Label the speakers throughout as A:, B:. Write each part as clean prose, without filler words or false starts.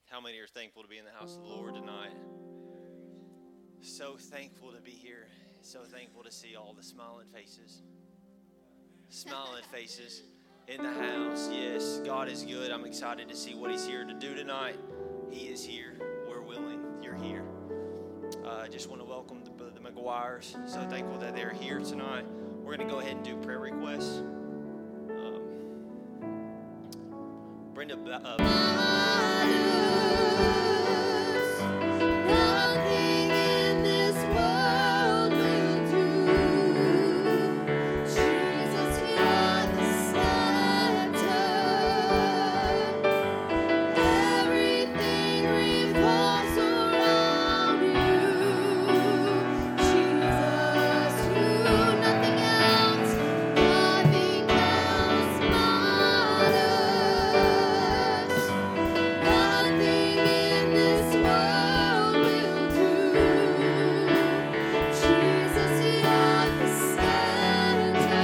A: How many are thankful to be in the house of the Lord tonight? So thankful to be here. So thankful to see all the smiling faces. Smiling faces in the house. Yes, God is good. I'm excited to see what He's here to do tonight. He is here. We're willing. You're here. I just want to welcome the McGuires. So thankful that they're here tonight. We're going to go ahead and do prayer requests. Brenda.
B: Nothing in this world will do. Jesus, you're the center. Everything revolves around you. Jesus, you, nothing else matters. Nothing in this world will do. Jesus, you're the center.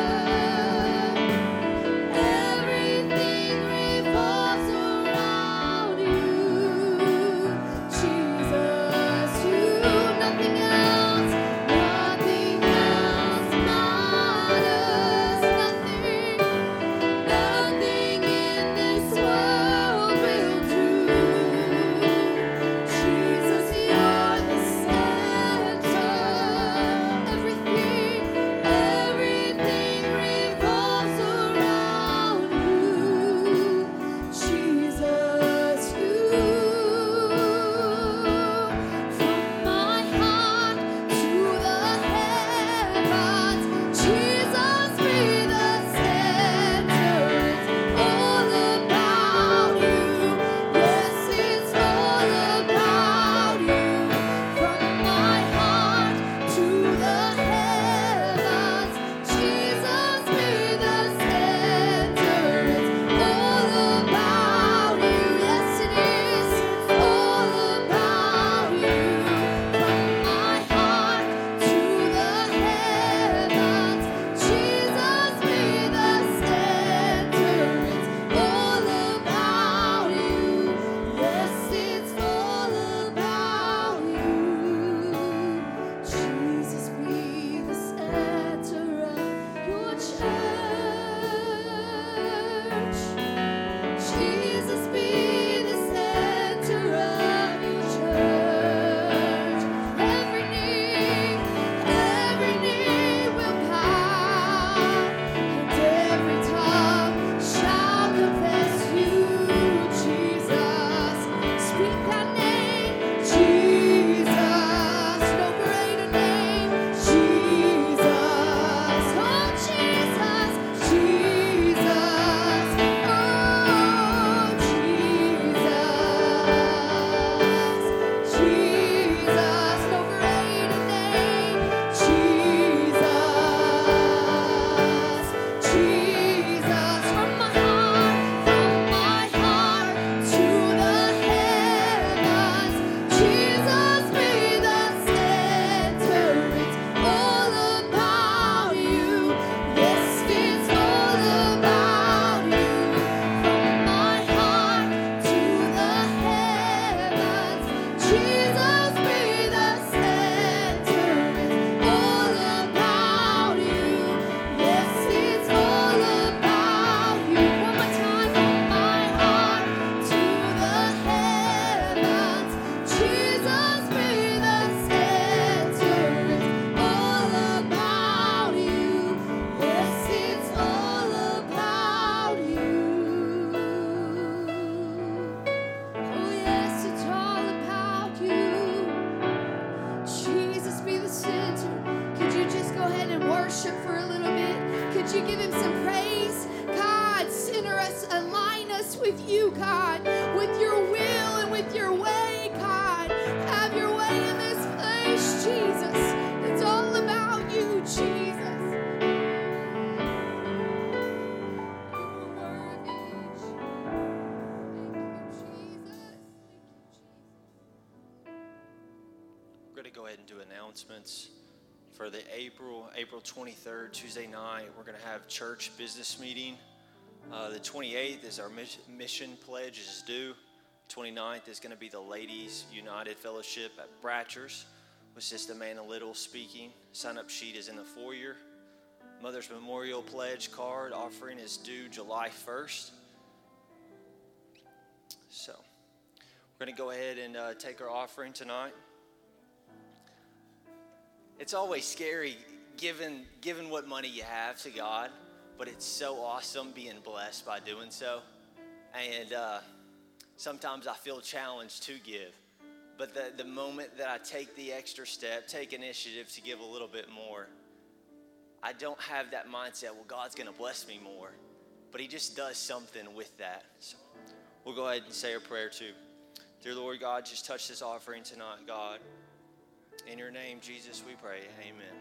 B: Everything revolves around you. Jesus, you, nothing else matters. Nothing in this world will do. Jesus, you're the center. Everything revolves around you. Jesus, you. From my heart to the heavens, Jesus, be the center. It's all about you. Yes, it's all about you. From my heart to the heavens, Jesus, be the center. It's all about you. Yes, it is. It's all about you. From my heart to the heavens, Jesus, be the center. It's all about you. Yes, it's all about you. Jesus, be the center of your church. Jesus, be the center of your church. Every knee will bow, and every tongue shall confess you, Jesus. Speak that name, Jesus. No greater name, Jesus. Oh, Jesus, Jesus. Oh, Jesus. Jesus, no greater name, Jesus. Jesus, from my heart to the heavens, Jesus, be the center. It's all about you. Yes, it's all about you. From my heart to the heavens, Jesus, be the center. It's all about you. Yes, it's all about you. One more time. From my heart to the heavens, Jesus, be the center. It's all about you. Yes, it's all about you. Oh, yes, it's all about you. Jesus, be the center. Could you just go ahead and worship for a little bit? Could you give Him some praise? God, center us, align us with you, God, with your will and with your way, God. Have your way in this place, Jesus. It's all about you, Jesus. You are worthy. Thank you, Jesus.
A: We're going to go ahead and do announcements for the April 23rd, Tuesday night. We're going to have church business meeting. The 28th is our mission pledge is due. 29th is going to be the Ladies United Fellowship at Bratcher's with Sister Amanda Little speaking. Sign-up sheet is in the foyer. Mother's Memorial Pledge card offering is due July 1st. So we're going to go ahead and take our offering tonight. It's always scary giving what money you have to God, but it's so awesome being blessed by doing so. And sometimes I feel challenged to give. But the moment that I take the extra step, take initiative to give a little bit more, I don't have that mindset, well, God's going to bless me more. But he just does something with that. So we'll go ahead and say a prayer too. Dear Lord God, just touch this offering tonight, God. In your name, Jesus, we pray. Amen.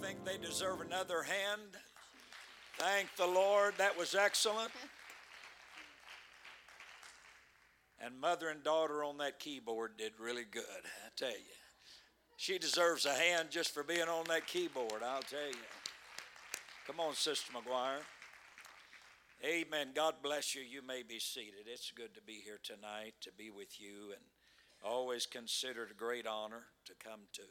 C: think they deserve another hand? Thank the Lord. That was excellent. And mother and daughter on that keyboard did really good, I tell you. She deserves a hand just for being on that keyboard, I'll tell you. Come on, Sister McGuire. Amen. God bless you. You may be seated. It's good to be here tonight, to be with you, and always considered a great honor to come to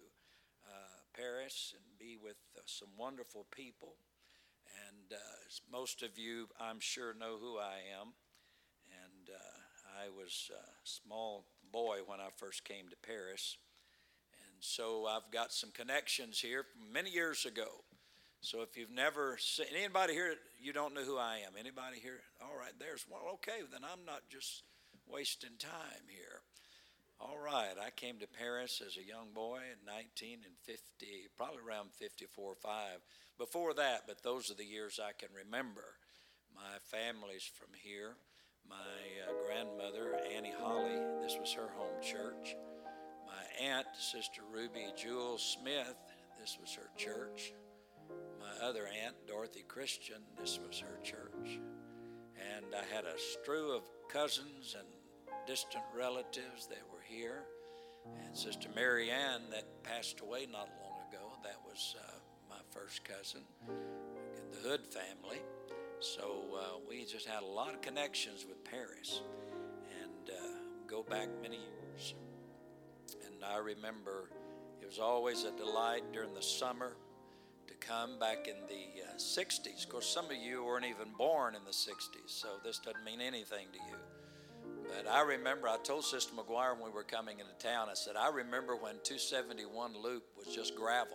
C: Paris and be with some wonderful people. And most of you, I'm sure, know who I am. And I was a small boy when I first came to Paris. And so I've got some connections here from many years ago. So if you've never seen, anybody here, you don't know who I am? Anybody here? All right, there's one. Okay, then I'm not just wasting time here. All right, I came to Paris as a young boy in 1950, probably around 54 or 5. Before that, but those are the years I can remember. My family's from here. My grandmother, Annie Holly, this was her home church. My aunt, Sister Ruby Jewel Smith, this was her church. My other aunt, Dorothy Christian, this was her church. And I had a strew of cousins and distant relatives that were here. And Sister Mary Ann that passed away not long ago, that was my first cousin in the Hood family. So we just had a lot of connections with Paris and go back many years. And I remember it was always a delight during the summer to come back in the 60s. Of course, some of you weren't even born in the 60s, so this doesn't mean anything to you. But I remember, I told Sister McGuire when we were coming into town, I said, I remember when 271 Loop was just gravel.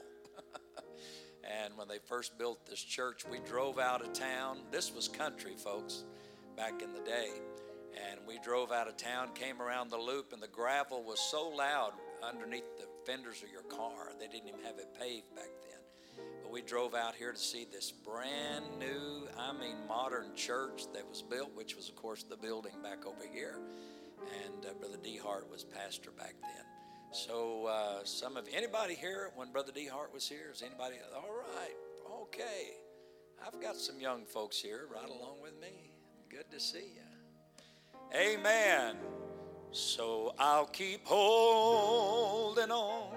C: And when they first built this church, we drove out of town. This was country, folks, back in the day. And we drove out of town, came around the loop, and the gravel was so loud underneath the fenders of your car. They didn't even have it paved back then. But we drove out here to see this brand new, modern church that was built, which was, of course, the building back over here. And Brother D. Hart was pastor back then. So anybody here when Brother D. Hart was here? Is anybody? All right. Okay. I've got some young folks here right along with me. Good to see you. Amen. So I'll keep holding on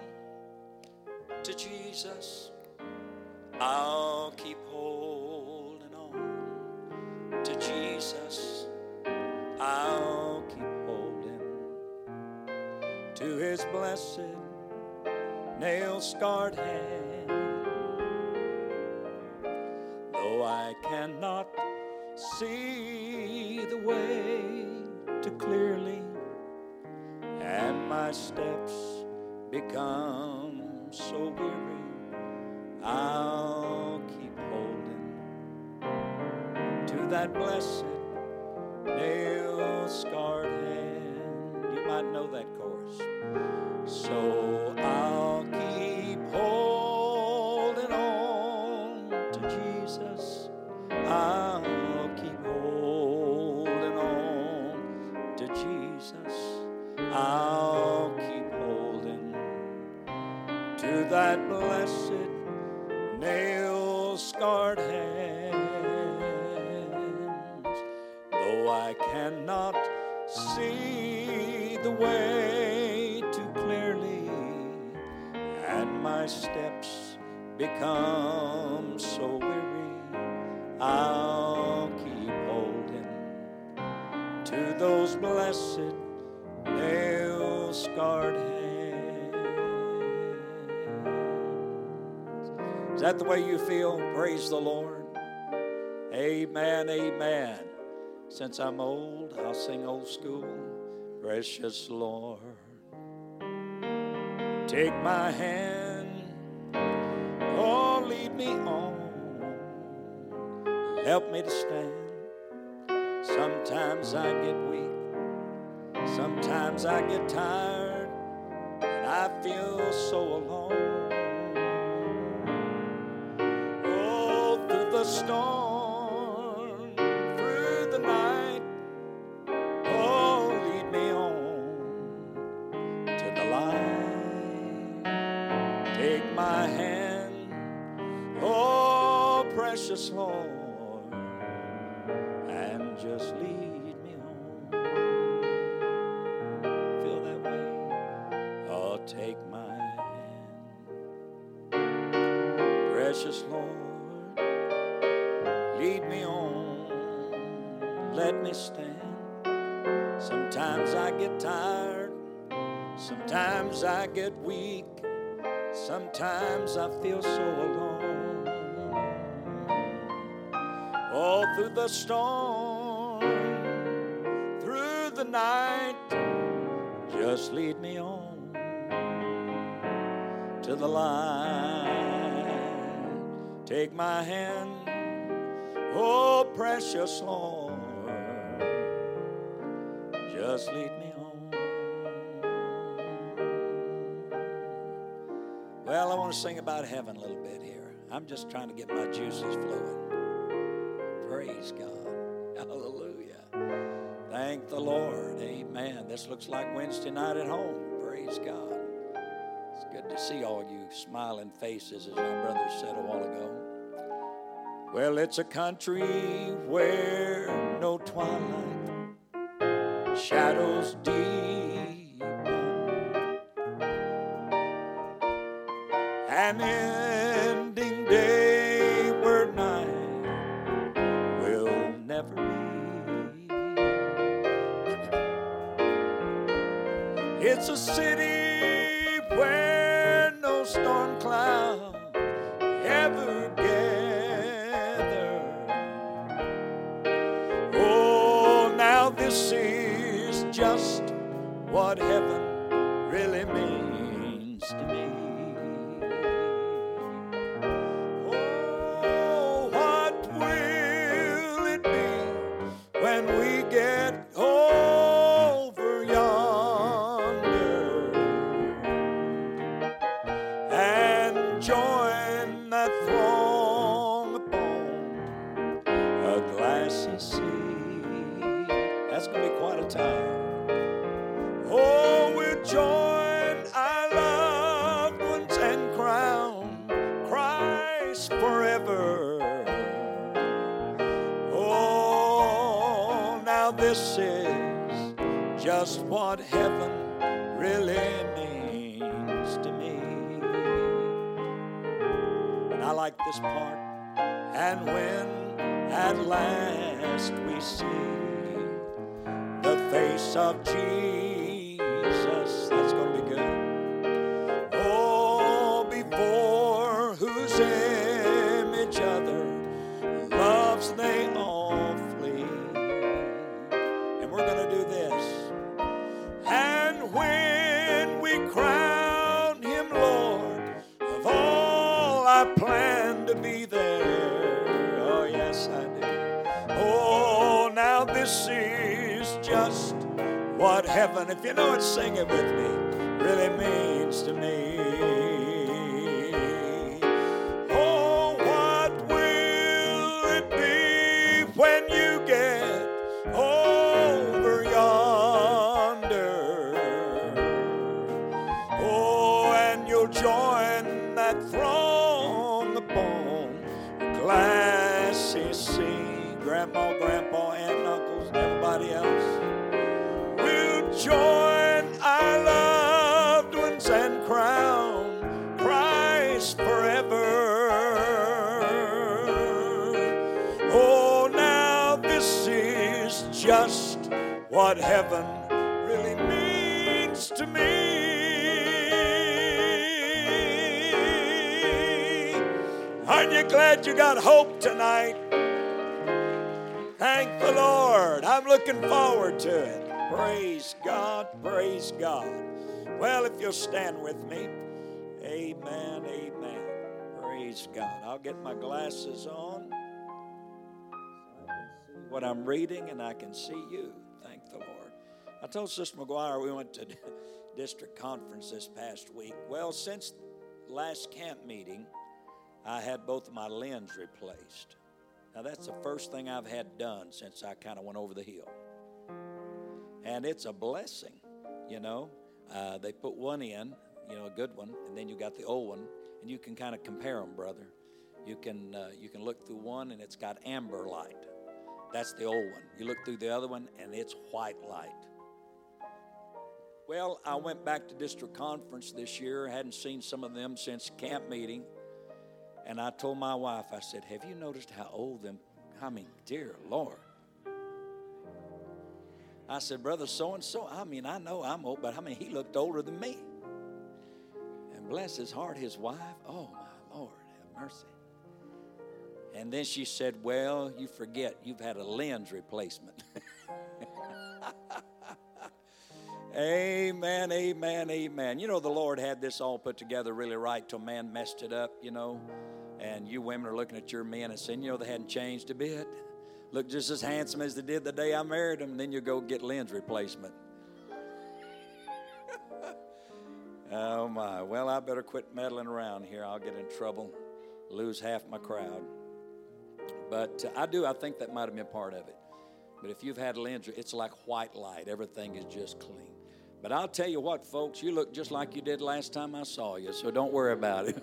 C: to Jesus. I'll keep holding on to Jesus. I'll keep holding to his blessed nail-scarred hand. Though I cannot see the way too clearly, and my steps become so weary, I'll keep holding to that blessed nail-scarred hand. You might know that chorus. So I'll keep holding on to Jesus. I'll keep holding on to Jesus. I'll keep holding to that blessed nail-scarred hands. Though I cannot see the way too clearly, and my steps become so weary, I'll keep holding to those blessed nail-scarred hands. Is that the way you feel? Praise the Lord. Amen, amen. Since I'm old, I'll sing old school. Precious Lord, take my hand, oh, lead me on. Help me to stand. Sometimes I get weak. Sometimes I get tired. And I feel so alone. Oh, through the storm, through the night, oh, lead me on to the light. Take my hand, precious Lord, and just lead me home. Feel that way? Oh, take my hand. Precious Lord, lead me on. Let me stand. Sometimes I get tired. Sometimes I get weak. Sometimes I feel so alone. Oh, through the storm, through the night, just lead me on to the light. Take my hand, oh precious Lord, just lead me home. Well, I want to sing about heaven a little bit here. I'm just trying to get my juices flowing. Praise God. Hallelujah. Thank the Lord. Amen. This looks like Wednesday night at home. Praise God. It's good to see all you smiling faces, as my brother said a while ago. Well, it's a country where no twilight, shadows deep, an ending day where night will never be. It's a city where no storm cloud ever gather. Oh, now this is just what heaven really means to me. Oh, what will it be when we get over yonder and join that throng upon a glassy sea? That's going to be quite a time. Oh, we'll join our loved ones and crown Christ forever. Oh, now this is just what heaven really means to me. And I like this part. And when at last we see the face of Jesus, that's going to be good. Oh, before whose image other loves they all flee. And we're going to do this. And when we crown him Lord of all, I plan to be there. Oh, yes, I do. Oh, now this is just what heaven, if you know it, sing it with me, really means to me. Oh, what will it be when you get over yonder? Oh, and you'll join that throng upon a glassy sea. Grandma, grandpa, aunt, uncles, and everybody else. We'll join our loved ones and crown Christ forever. Oh, now this is just what heaven really means to me. Aren't you glad you got hope tonight? Thank the Lord. I'm looking forward to it. Praise God, praise God. Well, if you'll stand with me. Amen, amen. Praise God. I'll get my glasses on. I can see what I'm reading, and I can see you. Thank the Lord. I told Sister McGuire we went to district conference this past week. Well, since last camp meeting, I had both of my lens replaced. Now, that's the first thing I've had done since I kind of went over the hill. And it's a blessing, you know. They put one in, you know, a good one, and then you got the old one, and you can kind of compare them, brother. You can look through one and it's got amber light. That's the old one. You look through the other one and it's white light. Well, I went back to district conference this year. Hadn't seen some of them since camp meeting. And I told my wife, I said, have you noticed how old them, dear Lord. I said, Brother so-and-so, I know I'm old, but he looked older than me. And bless his heart, his wife, oh my Lord, have mercy. And then she said, well, you forget, you've had a lens replacement. Amen, amen, amen. You know, the Lord had this all put together really right till man messed it up, you know. And you women are looking at your men and saying, you know, they hadn't changed a bit. Look just as handsome as they did the day I married them. And then you go get lens replacement. Oh, my. Well, I better quit meddling around here. I'll get in trouble, lose half my crowd. But I think that might have been part of it. But if you've had a lens, it's like white light. Everything is just clean. But I'll tell you what, folks, you look just like you did last time I saw you, so don't worry about it.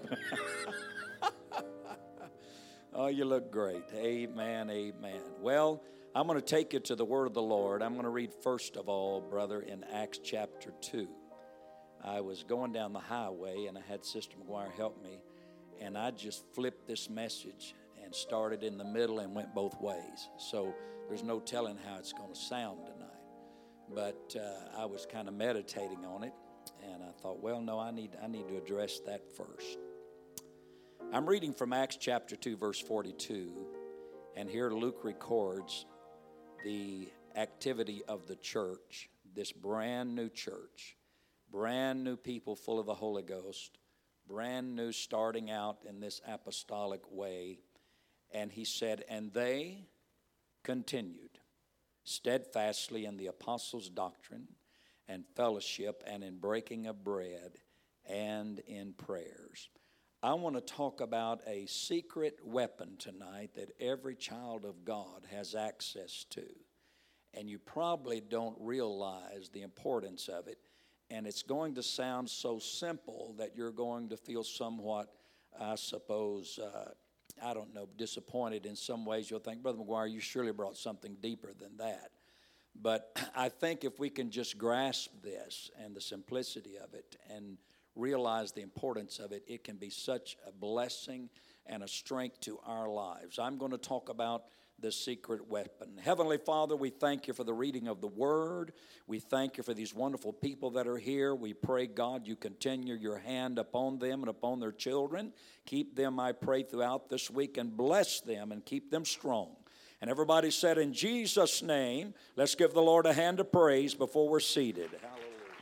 C: Oh, you look great. Amen, amen. Well, I'm going to take you to the word of the Lord. I'm going to read first of all, brother, in Acts chapter 2. I was going down the highway, and I had Sister McGuire help me, and I just flipped this message and started in the middle and went both ways. So there's no telling how it's going to sound tonight. But I was kind of meditating on it, and I thought, well, no, I need to address that first. I'm reading from Acts chapter 2, verse 42, and here Luke records the activity of the church, this brand new church, brand new people full of the Holy Ghost, brand new starting out in this apostolic way. And he said, and they continued steadfastly in the apostles' doctrine and fellowship and in breaking of bread and in prayers. I want to talk about a secret weapon tonight that every child of God has access to. And you probably don't realize the importance of it. And it's going to sound so simple that you're going to feel somewhat, I suppose, disappointed in some ways. You'll think, Brother McGuire, you surely brought something deeper than that. But I think if we can just grasp this and the simplicity of it and realize the importance of it, it can be such a blessing and a strength to our lives. I'm going to talk about the secret weapon. Heavenly Father, we thank you for the reading of the Word. We thank you for these wonderful people that are here. We pray, God, you continue your hand upon them and upon their children. Keep them, I pray, throughout this week and bless them and keep them strong. And everybody said, in Jesus' name, let's give the Lord a hand of praise before we're seated. Hallelujah.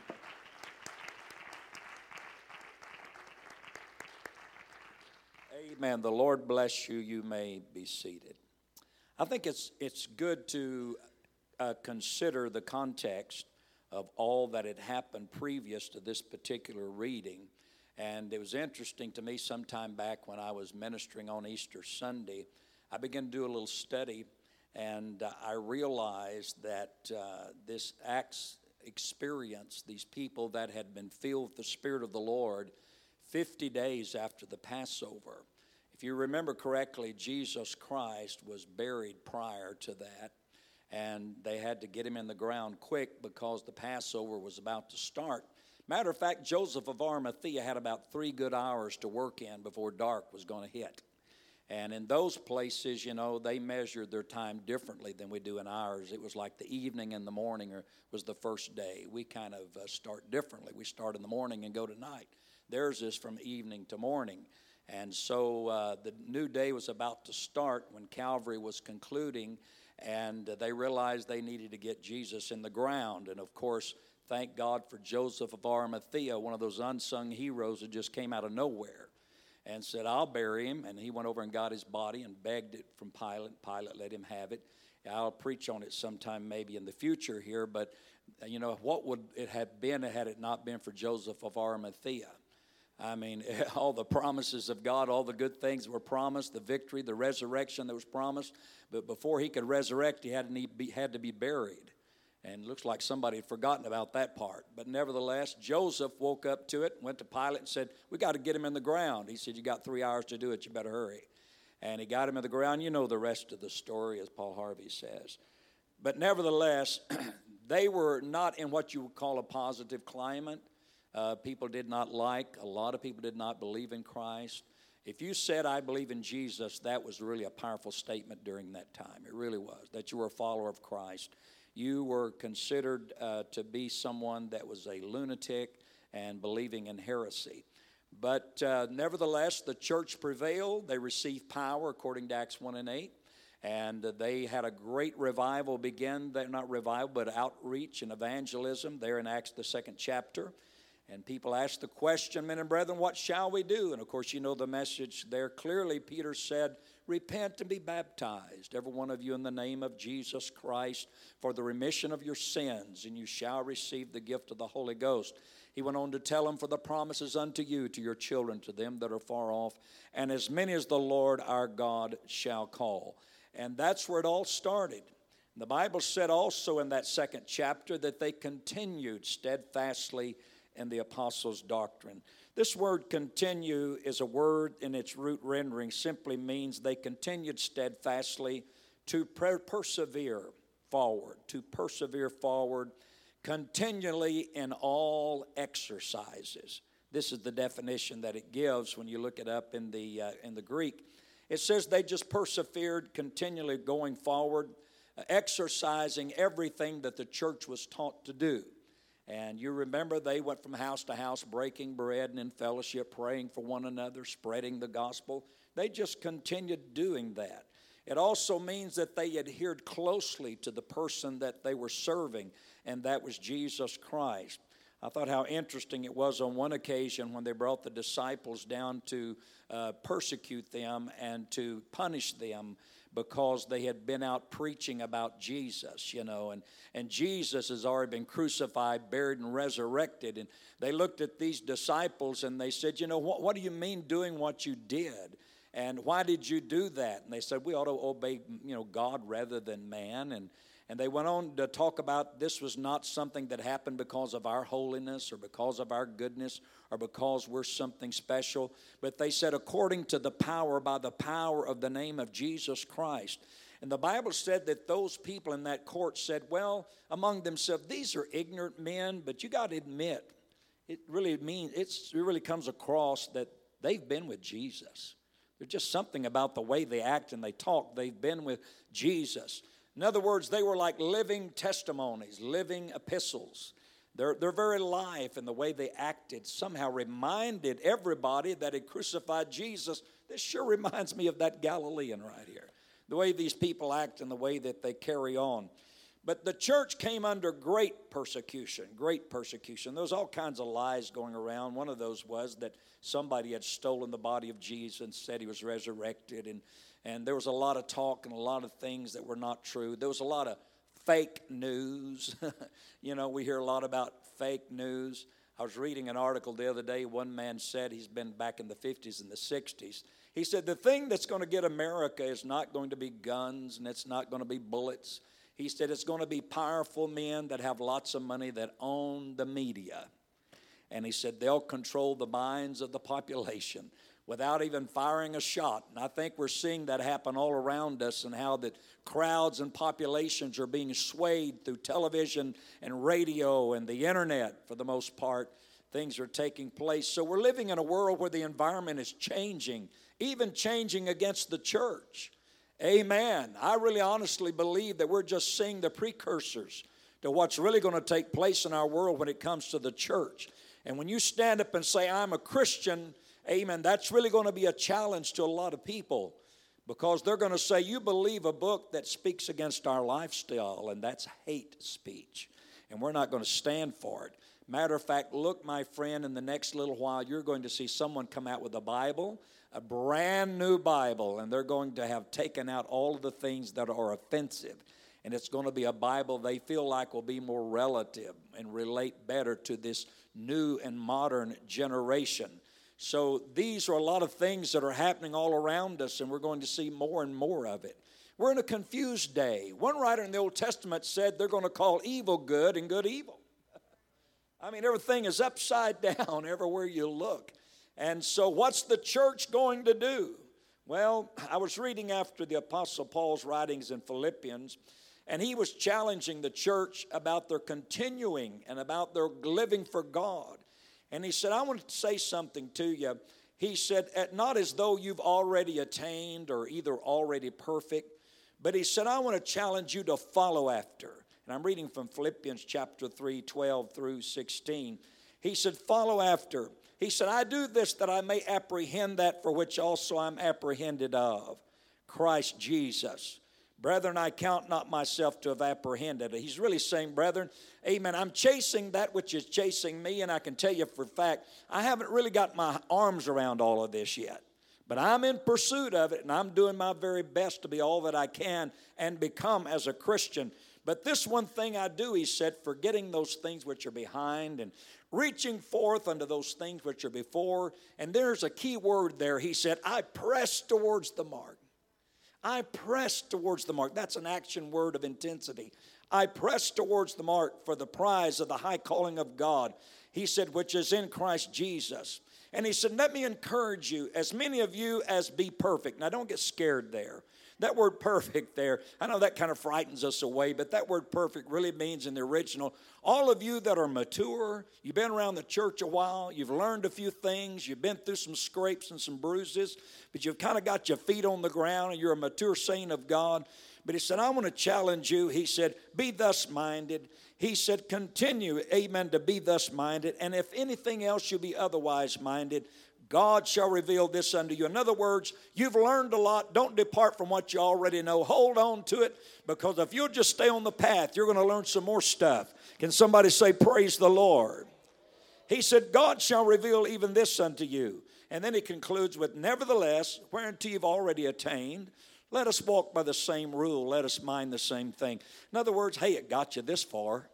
C: Amen. The Lord bless you. You may be seated. I think it's good to consider the context of all that had happened previous to this particular reading. And it was interesting to me sometime back when I was ministering on Easter Sunday. I began to do a little study, and I realized that this Acts experience, these people that had been filled with the Spirit of the Lord 50 days after the Passover. If you remember correctly, Jesus Christ was buried prior to that, and they had to get him in the ground quick because the Passover was about to start. Matter of fact, Joseph of Arimathea had about 3 good hours to work in before dark was going to hit. And in those places, you know, they measured their time differently than we do in ours. It was like the evening and the morning was the first day. We kind of start differently. We start in the morning and go to night. Theirs is from evening to morning. And so the new day was about to start when Calvary was concluding, and they realized they needed to get Jesus in the ground. And, of course, thank God for Joseph of Arimathea, one of those unsung heroes that just came out of nowhere and said, I'll bury him. And he went over and got his body and begged it from Pilate. Pilate let him have it. I'll preach on it sometime maybe in the future here, but, you know, what would it have been had it not been for Joseph of Arimathea? I mean, all the promises of God, all the good things that were promised, the victory, the resurrection that was promised. But before he could resurrect, he had to be buried. And it looks like somebody had forgotten about that part. But nevertheless, Joseph woke up to it, went to Pilate and said, we got to get him in the ground. He said, you got 3 hours to do it, you better hurry. and he got him in the ground. You know the rest of the story, as Paul Harvey says. But nevertheless, they were not in what you would call a positive climate. People did not like. A lot of people did not believe in Christ. If you said, I believe in Jesus, that was really a powerful statement during that time. It really was, that you were a follower of Christ. You were considered to be someone that was a lunatic and believing in heresy. But nevertheless, the church prevailed. They received power according to Acts 1 and 8. And they had a great revival begin. Not revival, but outreach and evangelism there in Acts, the 2nd chapter. And people asked the question, men and brethren, what shall we do? And of course, you know the message there. Clearly, Peter said, repent and be baptized, every one of you in the name of Jesus Christ, for the remission of your sins, and you shall receive the gift of the Holy Ghost. He went on to tell them, for the promises unto you, to your children, to them that are far off, and as many as the Lord our God shall call. And that's where it all started. The Bible said also in that 2nd chapter that they continued steadfastly in the apostles' doctrine. This word continue is a word in its root rendering simply means they continued steadfastly to persevere forward, continually in all exercises. This is the definition that it gives when you look it up in the Greek. It says they just persevered, continually going forward, exercising everything that the church was taught to do. And you remember they went from house to house breaking bread and in fellowship, praying for one another, spreading the gospel. They just continued doing that. It also means that they adhered closely to the person that they were serving, and that was Jesus Christ. I thought how interesting it was on one occasion when they brought the disciples down to persecute them and to punish them because they had been out preaching about Jesus, and Jesus has already been crucified, buried, and resurrected. And they looked at these disciples and they said, what do you mean doing what you did? And why did you do that? And they said, we ought to obey, God rather than man. And they went on to talk about this was not something that happened because of our holiness or because of our goodness or because we're something special. But they said according to the power, by the power of the name of Jesus Christ. And the Bible said that those people in that court said, well, among themselves, these are ignorant men, but you got to admit, it really comes across that they've been with Jesus. There's just something about the way they act and they talk. They've been with Jesus. In other words, they were like living testimonies, living epistles. Their very life and the way they acted somehow reminded everybody that had crucified Jesus. This sure reminds me of that Galilean right here. The way these people act and the way that they carry on. But the church came under great persecution. There was all kinds of lies going around. One of those was that somebody had stolen the body of Jesus and said he was resurrected. And there was a lot of talk and a lot of things that were not true. There was a lot of fake news. We hear a lot about fake news. I was reading an article the other day. One man said, he's been back in the 50s and the 60s. He said, the thing that's going to get America is not going to be guns and it's not going to be bullets. He said, it's going to be powerful men that have lots of money that own the media. And he said, they'll control the minds of the population without even firing a shot. And I think we're seeing that happen all around us, and how that crowds and populations are being swayed through television and radio and the internet for the most part. Things are taking place. So we're living in a world where the environment is changing, even changing against the church. Amen. I really honestly believe that we're just seeing the precursors to what's really going to take place in our world when it comes to the church. And when you stand up and say, I'm a Christian, amen, that's really going to be a challenge to a lot of people, because they're going to say, you believe a book that speaks against our lifestyle, and that's hate speech, and we're not going to stand for it. Matter of fact, look, my friend, in the next little while, you're going to see someone come out with a Bible, a brand new Bible, and they're going to have taken out all of the things that are offensive. And it's going to be a Bible they feel like will be more relative and relate better to this new and modern generation. So these are a lot of things that are happening all around us, and we're going to see more and more of it. We're in a confused day. One writer in the Old Testament said they're going to call evil good and good evil. I mean, everything is upside down everywhere you look. And so what's the church going to do? Well, I was reading after the Apostle Paul's writings in Philippians, and he was challenging the church about their continuing and about their living for God. And he said, I want to say something to you. He said, not as though you've already attained or either already perfect, but he said, I want to challenge you to follow after. And I'm reading from Philippians chapter 3, 12 through 16. He said, follow after. He said, I do this that I may apprehend that for which also I'm apprehended of, Christ Jesus. Brethren, I count not myself to have apprehended. He's really saying, brethren, amen, I'm chasing that which is chasing me, and I can tell you for a fact, I haven't really got my arms around all of this yet. But I'm in pursuit of it, and I'm doing my very best to be all that I can and become as a Christian. But this one thing I do, he said, forgetting those things which are behind and reaching forth unto those things which are before. And there's a key word there. He said, I press towards the mark. I press towards the mark. That's an action word of intensity. I press towards the mark for the prize of the high calling of God. He said, which is in Christ Jesus. And he said, let me encourage you, as many of you as be perfect. Now, don't get scared there. That word perfect there, I know that kind of frightens us away, but that word perfect really means in the original, all of you that are mature, you've been around the church a while, you've learned a few things, you've been through some scrapes and some bruises, but you've kind of got your feet on the ground and you're a mature saint of God. But he said, I want to challenge you. He said, be thus minded. He said, continue, amen, to be thus minded. And if anything else, you'll be otherwise minded. God shall reveal this unto you. In other words, you've learned a lot. Don't depart from what you already know. Hold on to it, because if you'll just stay on the path, you're going to learn some more stuff. Can somebody say, praise the Lord? He said, God shall reveal even this unto you. And then he concludes with, nevertheless, whereunto you've already attained, let us walk by the same rule. Let us mind the same thing. In other words, hey, it got you this far.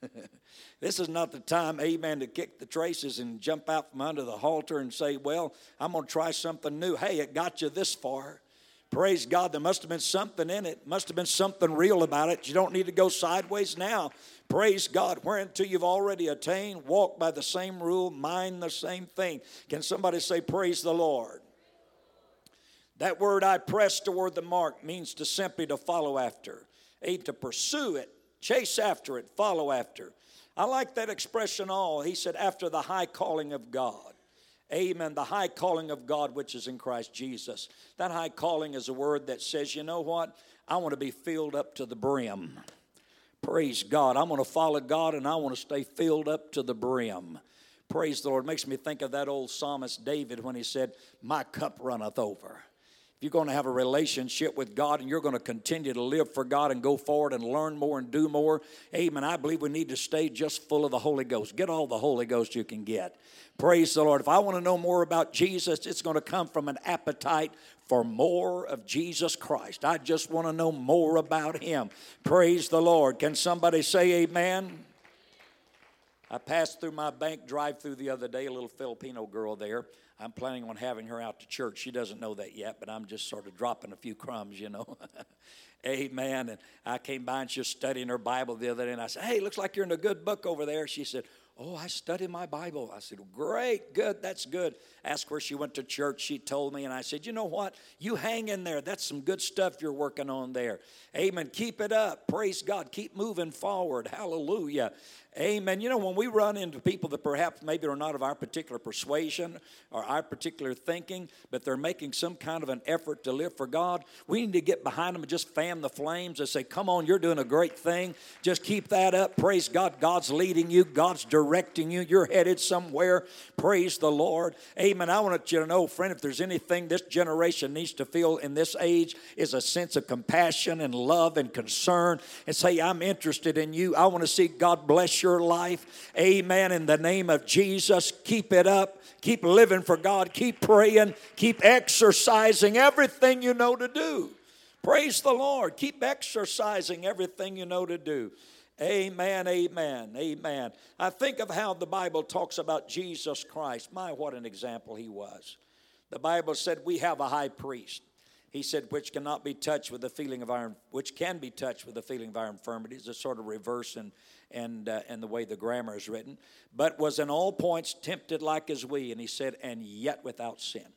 C: This is not the time, amen, to kick the traces and jump out from under the halter and say, well, I'm going to try something new. Hey, it got you this far. Praise God. There must have been something in it. Must have been something real about it. You don't need to go sideways now. Praise God. Whereunto you've already attained, walk by the same rule, mind the same thing. Can somebody say, praise the Lord? That word, I press toward the mark, means to simply to follow after, to pursue it, chase after it, follow after. I like that expression all. He said, after the high calling of God. Amen. The high calling of God, which is in Christ Jesus. That high calling is a word that says, you know what? I want to be filled up to the brim. Praise God. I'm going to follow God, and I want to stay filled up to the brim. Praise the Lord. It makes me think of that old psalmist David when he said, my cup runneth over. If you're going to have a relationship with God and you're going to continue to live for God and go forward and learn more and do more, amen, I believe we need to stay just full of the Holy Ghost. Get all the Holy Ghost you can get. Praise the Lord. If I want to know more about Jesus, it's going to come from an appetite for more of Jesus Christ. I just want to know more about Him. Praise the Lord. Can somebody say amen? I passed through my bank drive-through the other day, a little Filipino girl there. I'm planning on having her out to church. She doesn't know that yet, but I'm just sort of dropping a few crumbs, you know. Amen. And I came by and she was studying her Bible the other day, and I said, hey, looks like you're in a good book over there. She said, oh, I study my Bible. I said, great, good, that's good. Asked where she went to church. She told me, and I said, you know what? You hang in there. That's some good stuff you're working on there. Amen. Keep it up. Praise God. Keep moving forward. Hallelujah. Amen. You know, when we run into people that perhaps maybe are not of our particular persuasion or our particular thinking, but they're making some kind of an effort to live for God, we need to get behind them and just fan the flames and say, come on, you're doing a great thing. Just keep that up. Praise God. God's leading you. God's directing you. You're headed somewhere. Praise the Lord. Amen. I want you to know, friend, if there's anything this generation needs to feel in this age is a sense of compassion and love and concern and say, I'm interested in you. I want to see God bless your life. Amen. In the name of Jesus, keep it up. Keep living for God. Keep praying. Keep exercising everything you know to do. Praise the Lord. Keep exercising everything you know to do. Amen, amen, amen. I think of how the Bible talks about Jesus Christ. My, what an example He was. The Bible said we have a high priest. He said, which cannot be touched with the feeling of our, which can be touched with the feeling of our infirmities. It's sort of reverse and the way the grammar is written. But was in all points tempted like as we. And he said, and yet without sin.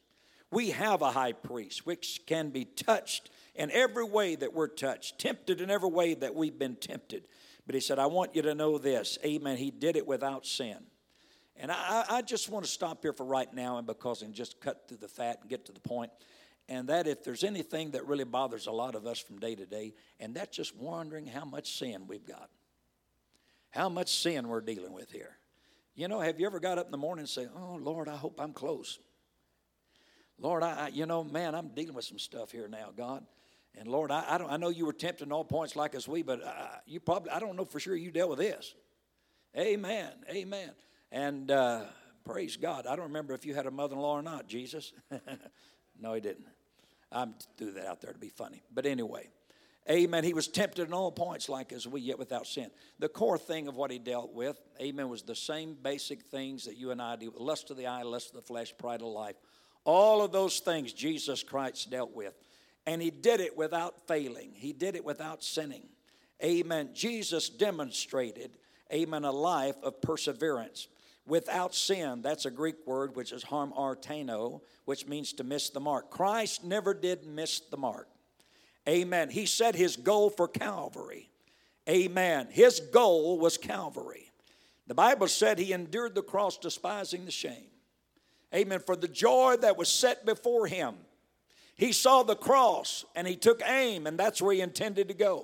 C: We have a high priest which can be touched in every way that we're touched, tempted in every way that we've been tempted. But he said, I want you to know this. Amen. He did it without sin. And I just want to stop here for right now and just cut through the fat and get to the point. And that if there's anything that really bothers a lot of us from day to day, and that's just wondering how much sin we've got. How much sin we're dealing with here. You know, have you ever got up in the morning and say, oh, Lord, I hope I'm close. Lord, man, I'm dealing with some stuff here now, God. And Lord, I know you were tempted in all points like as we, but I don't know for sure you dealt with this. Amen, amen. And praise God. I don't remember if you had a mother-in-law or not, Jesus. No, he didn't. I threw that out there to be funny. But anyway, amen. He was tempted in all points like as we, yet without sin. The core thing of what he dealt with, amen, was the same basic things that you and I deal with. Lust of the eye, lust of the flesh, pride of life. All of those things Jesus Christ dealt with. And he did it without failing. He did it without sinning. Amen. Jesus demonstrated, amen, a life of perseverance. Without sin, that's a Greek word which is hamartano, which means to miss the mark. Christ never did miss the mark. Amen. He set his goal for Calvary. Amen. His goal was Calvary. The Bible said he endured the cross, despising the shame. Amen. For the joy that was set before him. He saw the cross and he took aim, and that's where he intended to go.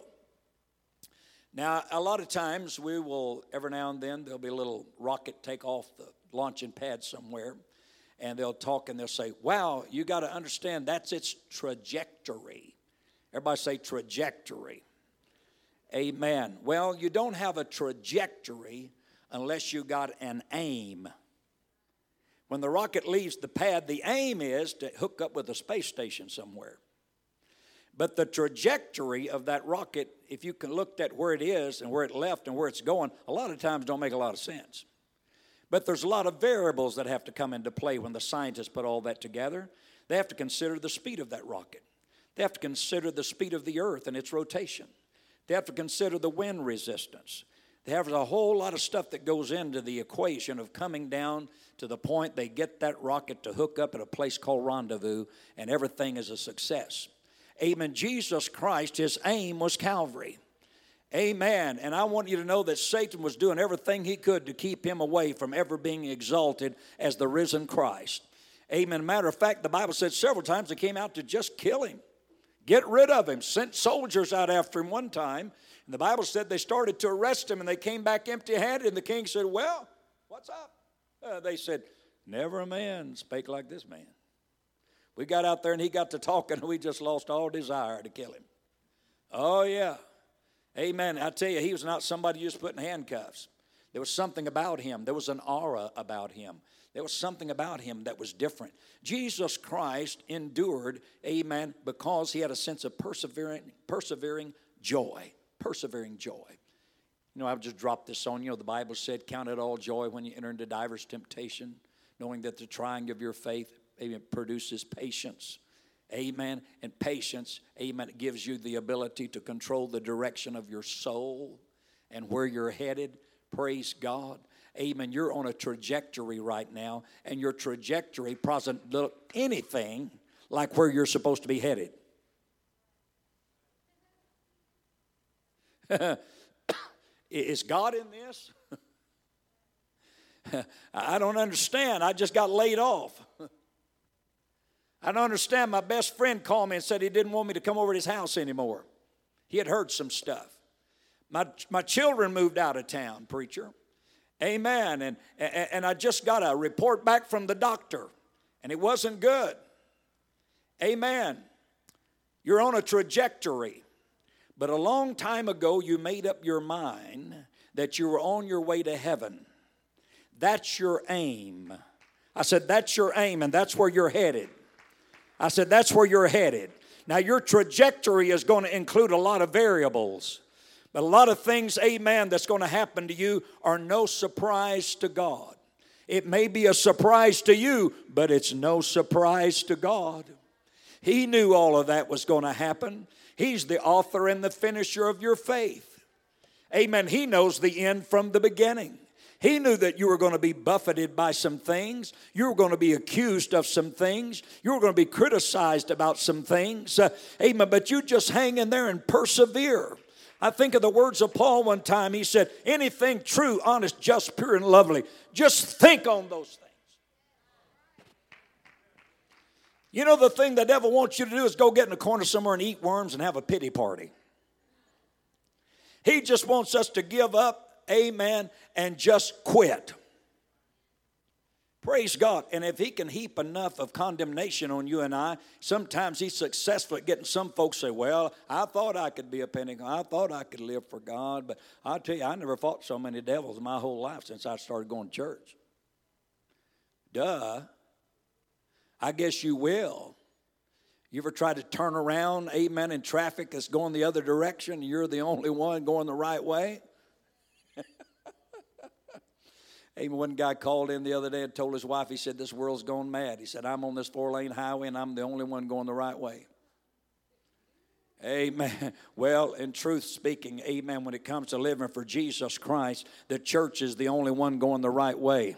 C: Now, a lot of times we will, every now and then, there'll be a little rocket take off the launching pad somewhere, and they'll talk and they'll say, wow, you got to understand that's its trajectory. Everybody say trajectory. Amen. Well, you don't have a trajectory unless you got an aim. When the rocket leaves the pad, the aim is to hook up with a space station somewhere. But the trajectory of that rocket, if you can look at where it is and where it left and where it's going, a lot of times don't make a lot of sense. But there's a lot of variables that have to come into play when the scientists put all that together. They have to consider the speed of that rocket. They have to consider the speed of the earth and its rotation. They have to consider the wind resistance. They have a whole lot of stuff that goes into the equation of coming down to the point they get that rocket to hook up at a place called Rendezvous, and everything is a success. Amen. Jesus Christ, his aim was Calvary. Amen. And I want you to know that Satan was doing everything he could to keep him away from ever being exalted as the risen Christ. Amen. Matter of fact, the Bible said several times they came out to just kill him, get rid of him, sent soldiers out after him one time. And the Bible said they started to arrest him, and they came back empty-handed. And the king said, well, what's up? They said, never a man spake like this man. We got out there, and he got to talking, and we just lost all desire to kill him. Oh, yeah. Amen. I tell you, he was not somebody you just put in handcuffs. There was something about him. There was an aura about him. There was something about him that was different. Jesus Christ endured, amen, because he had a sense of persevering joy. Persevering joy. You know, I've just dropped this on you. The Bible said, count it all joy when you enter into divers temptation, knowing that the trying of your faith, amen, produces patience. Amen. And patience, amen, it gives you the ability to control the direction of your soul and where you're headed. Praise God. Amen. You're on a trajectory right now, and your trajectory doesn't look anything like where you're supposed to be headed. Is God in this? I don't understand. I just got laid off. I don't understand. My best friend called me and said he didn't want me to come over to his house anymore. He had heard some stuff. My children moved out of town, preacher. Amen. And I just got a report back from the doctor, and it wasn't good. Amen. You're on a trajectory. But a long time ago, you made up your mind that you were on your way to heaven. That's your aim. I said, that's your aim, and that's where you're headed. I said, that's where you're headed. Now, your trajectory is going to include a lot of variables. But a lot of things, amen, that's going to happen to you are no surprise to God. It may be a surprise to you, but it's no surprise to God. He knew all of that was going to happen. He's the author and the finisher of your faith. Amen. He knows the end from the beginning. He knew that you were going to be buffeted by some things. You were going to be accused of some things. You were going to be criticized about some things. Amen. But you just hang in there and persevere. I think of the words of Paul one time. He said, anything true, honest, just, pure, and lovely. Just think on those things. You know, the thing the devil wants you to do is go get in a corner somewhere and eat worms and have a pity party. He just wants us to give up, amen, and just quit. Praise God. And if he can heap enough of condemnation on you and I, sometimes he's successful at getting some folks to say, well, I thought I could be a Pentecostal. I thought I could live for God. But I'll tell you, I never fought so many devils in my whole life since I started going to church. Duh. I guess you will. You ever try to turn around, amen, in traffic that's going the other direction and you're the only one going the right way? Amen. One guy called in the other day and told his wife, he said, this world's gone mad. He said, I'm on this 4-lane highway and I'm the only one going the right way. Amen. Well, in truth speaking, amen, when it comes to living for Jesus Christ, the church is the only one going the right way.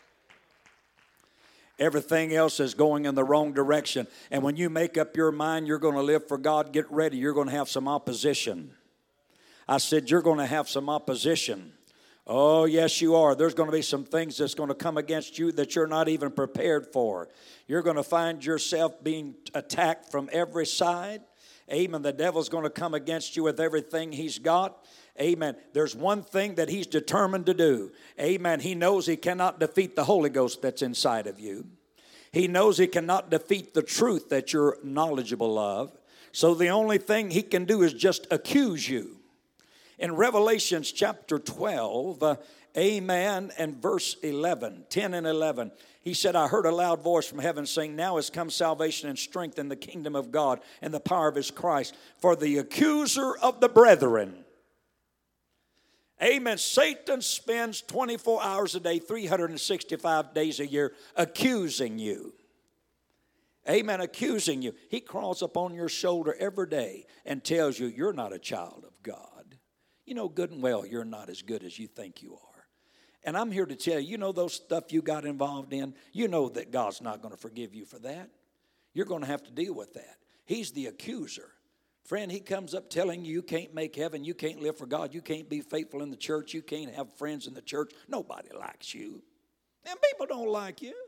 C: Everything else is going in the wrong direction. And when you make up your mind you're going to live for God, get ready. You're going to have some opposition. I said, you're going to have some opposition. Oh, yes, you are. There's going to be some things that's going to come against you that you're not even prepared for. You're going to find yourself being attacked from every side. Amen. The devil's going to come against you with everything he's got. Amen. There's one thing that he's determined to do. Amen. He knows he cannot defeat the Holy Ghost that's inside of you. He knows he cannot defeat the truth that you're knowledgeable of. So the only thing he can do is just accuse you. In Revelations chapter 12, amen, and verse 11, 10 and 11, he said, I heard a loud voice from heaven saying, now has come salvation and strength in the kingdom of God and the power of his Christ. For the accuser of the brethren, amen. Satan spends 24 hours a day, 365 days a year accusing you. Amen, accusing you. He crawls up on your shoulder every day and tells you you're not a child of God. You know good and well you're not as good as you think you are. And I'm here to tell you, you know those stuff you got involved in? You know that God's not going to forgive you for that. You're going to have to deal with that. He's the accuser. Friend, he comes up telling you you can't make heaven, you can't live for God, you can't be faithful in the church, you can't have friends in the church. Nobody likes you. And people don't like you.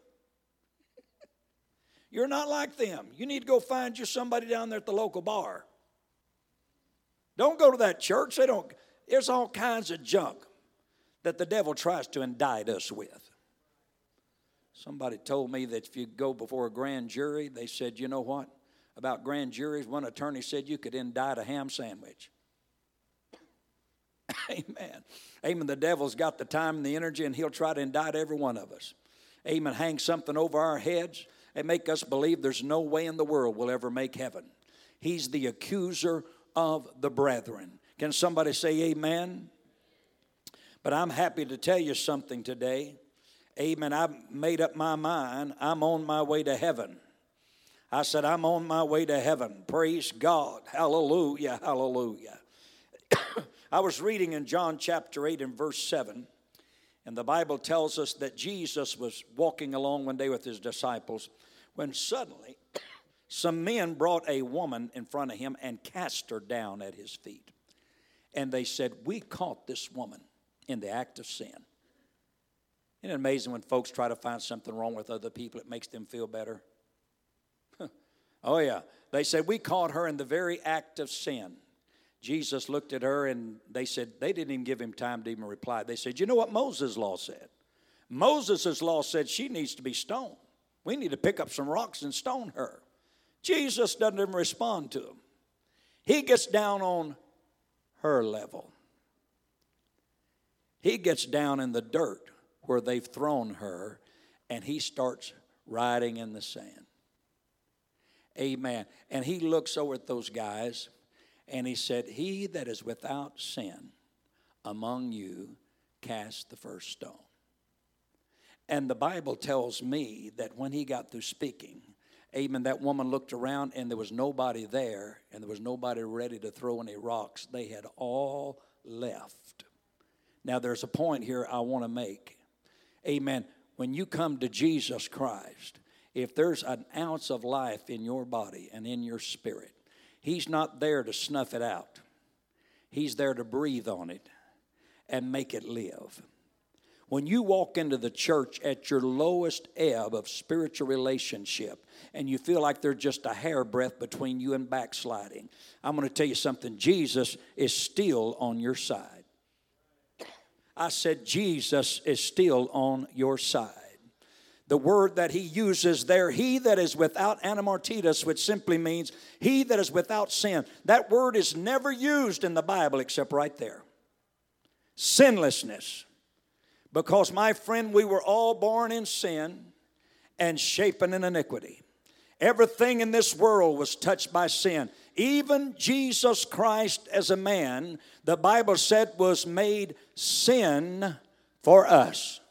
C: You're not like them. You need to go find you somebody down there at the local bar. Don't go to that church. There's all kinds of junk that the devil tries to indict us with. Somebody told me that if you go before a grand jury, they said, you know what? About grand juries, one attorney said you could indict a ham sandwich. Amen. Amen. The devil's got the time and the energy, and he'll try to indict every one of us. Amen. Hang something over our heads and make us believe there's no way in the world we'll ever make heaven. He's the accuser of the brethren. Can somebody say amen? But I'm happy to tell you something today. Amen. I've made up my mind. I'm on my way to heaven. I said, I'm on my way to heaven. Praise God. Hallelujah. Hallelujah. I was reading in John chapter 8 and verse 7. And the Bible tells us that Jesus was walking along one day with his disciples when suddenly some men brought a woman in front of him and cast her down at his feet. And they said, we caught this woman in the act of sin. Isn't it amazing when folks try to find something wrong with other people, it makes them feel better? Oh, yeah. They said, we caught her in the very act of sin. Jesus looked at her and they said, they didn't even give him time to even reply. They said, you know what Moses' law said? Moses' law said she needs to be stoned. We need to pick up some rocks and stone her. Jesus doesn't even respond to them. He gets down on her level. He gets down in the dirt where they've thrown her, and he starts writing in the sand. Amen. And he looks over at those guys, and he said, he that is without sin among you cast the first stone. And the Bible tells me that when he got through speaking, amen, that woman looked around and there was nobody there, and there was nobody ready to throw any rocks. They had all left. Now, there's a point here I want to make. Amen. When you come to Jesus Christ, if there's an ounce of life in your body and in your spirit, He's not there to snuff it out. He's there to breathe on it and make it live. When you walk into the church at your lowest ebb of spiritual relationship and you feel like there's just a hairbreadth between you and backsliding, I'm going to tell you something. Jesus is still on your side. I said Jesus is still on your side. The word that he uses there, he that is without anamartitas, which simply means he that is without sin. That word is never used in the Bible except right there. Sinlessness. Because, my friend, we were all born in sin and shapen in iniquity. Everything in this world was touched by sin. Even Jesus Christ as a man, the Bible said, was made sin for us.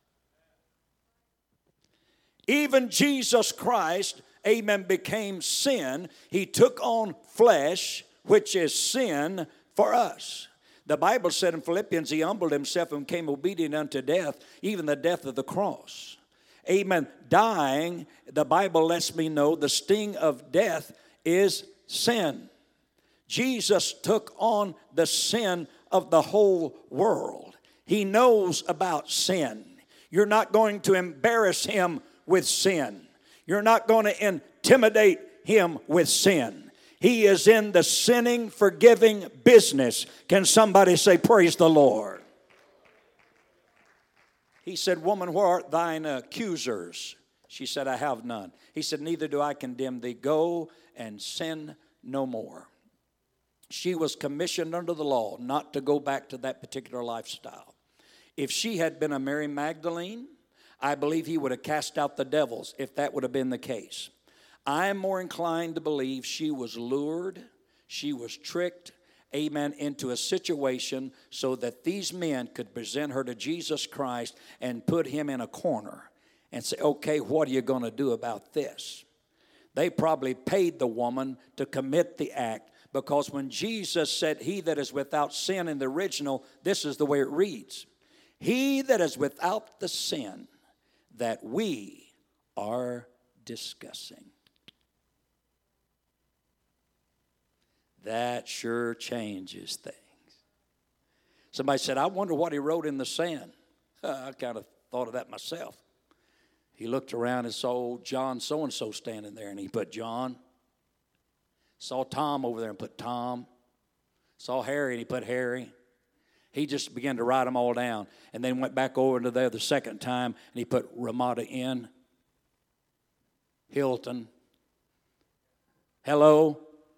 C: Even Jesus Christ, amen, became sin. He took on flesh, which is sin, for us. The Bible said in Philippians, he humbled himself and became obedient unto death, even the death of the cross. Amen. Dying, the Bible lets me know the sting of death is sin. Jesus took on the sin of the whole world. He knows about sin. You're not going to embarrass him with sin. You're not going to intimidate him with sin. He is in the sinning, forgiving business. Can somebody say, praise the Lord? He said, woman, where art thine accusers? She said, I have none. He said, neither do I condemn thee. Go and sin no more. She was commissioned under the law not to go back to that particular lifestyle. If she had been a Mary Magdalene, I believe he would have cast out the devils if that would have been the case. I am more inclined to believe she was lured, she was tricked, amen, into a situation so that these men could present her to Jesus Christ and put him in a corner and say, okay, what are you going to do about this? They probably paid the woman to commit the act, because when Jesus said, he that is without sin in the original, this is the way it reads. He that is without the sin that we are discussing. That sure changes things. Somebody said, I wonder what he wrote in the sand. I kind of thought of that myself. He looked around and saw old John so-and-so standing there, and he put John. Saw Tom over there and put Tom. Saw Harry and he put Harry. He just began to write them all down, and then went back over to there the second time, and he put Ramada Inn, Hilton. Hello.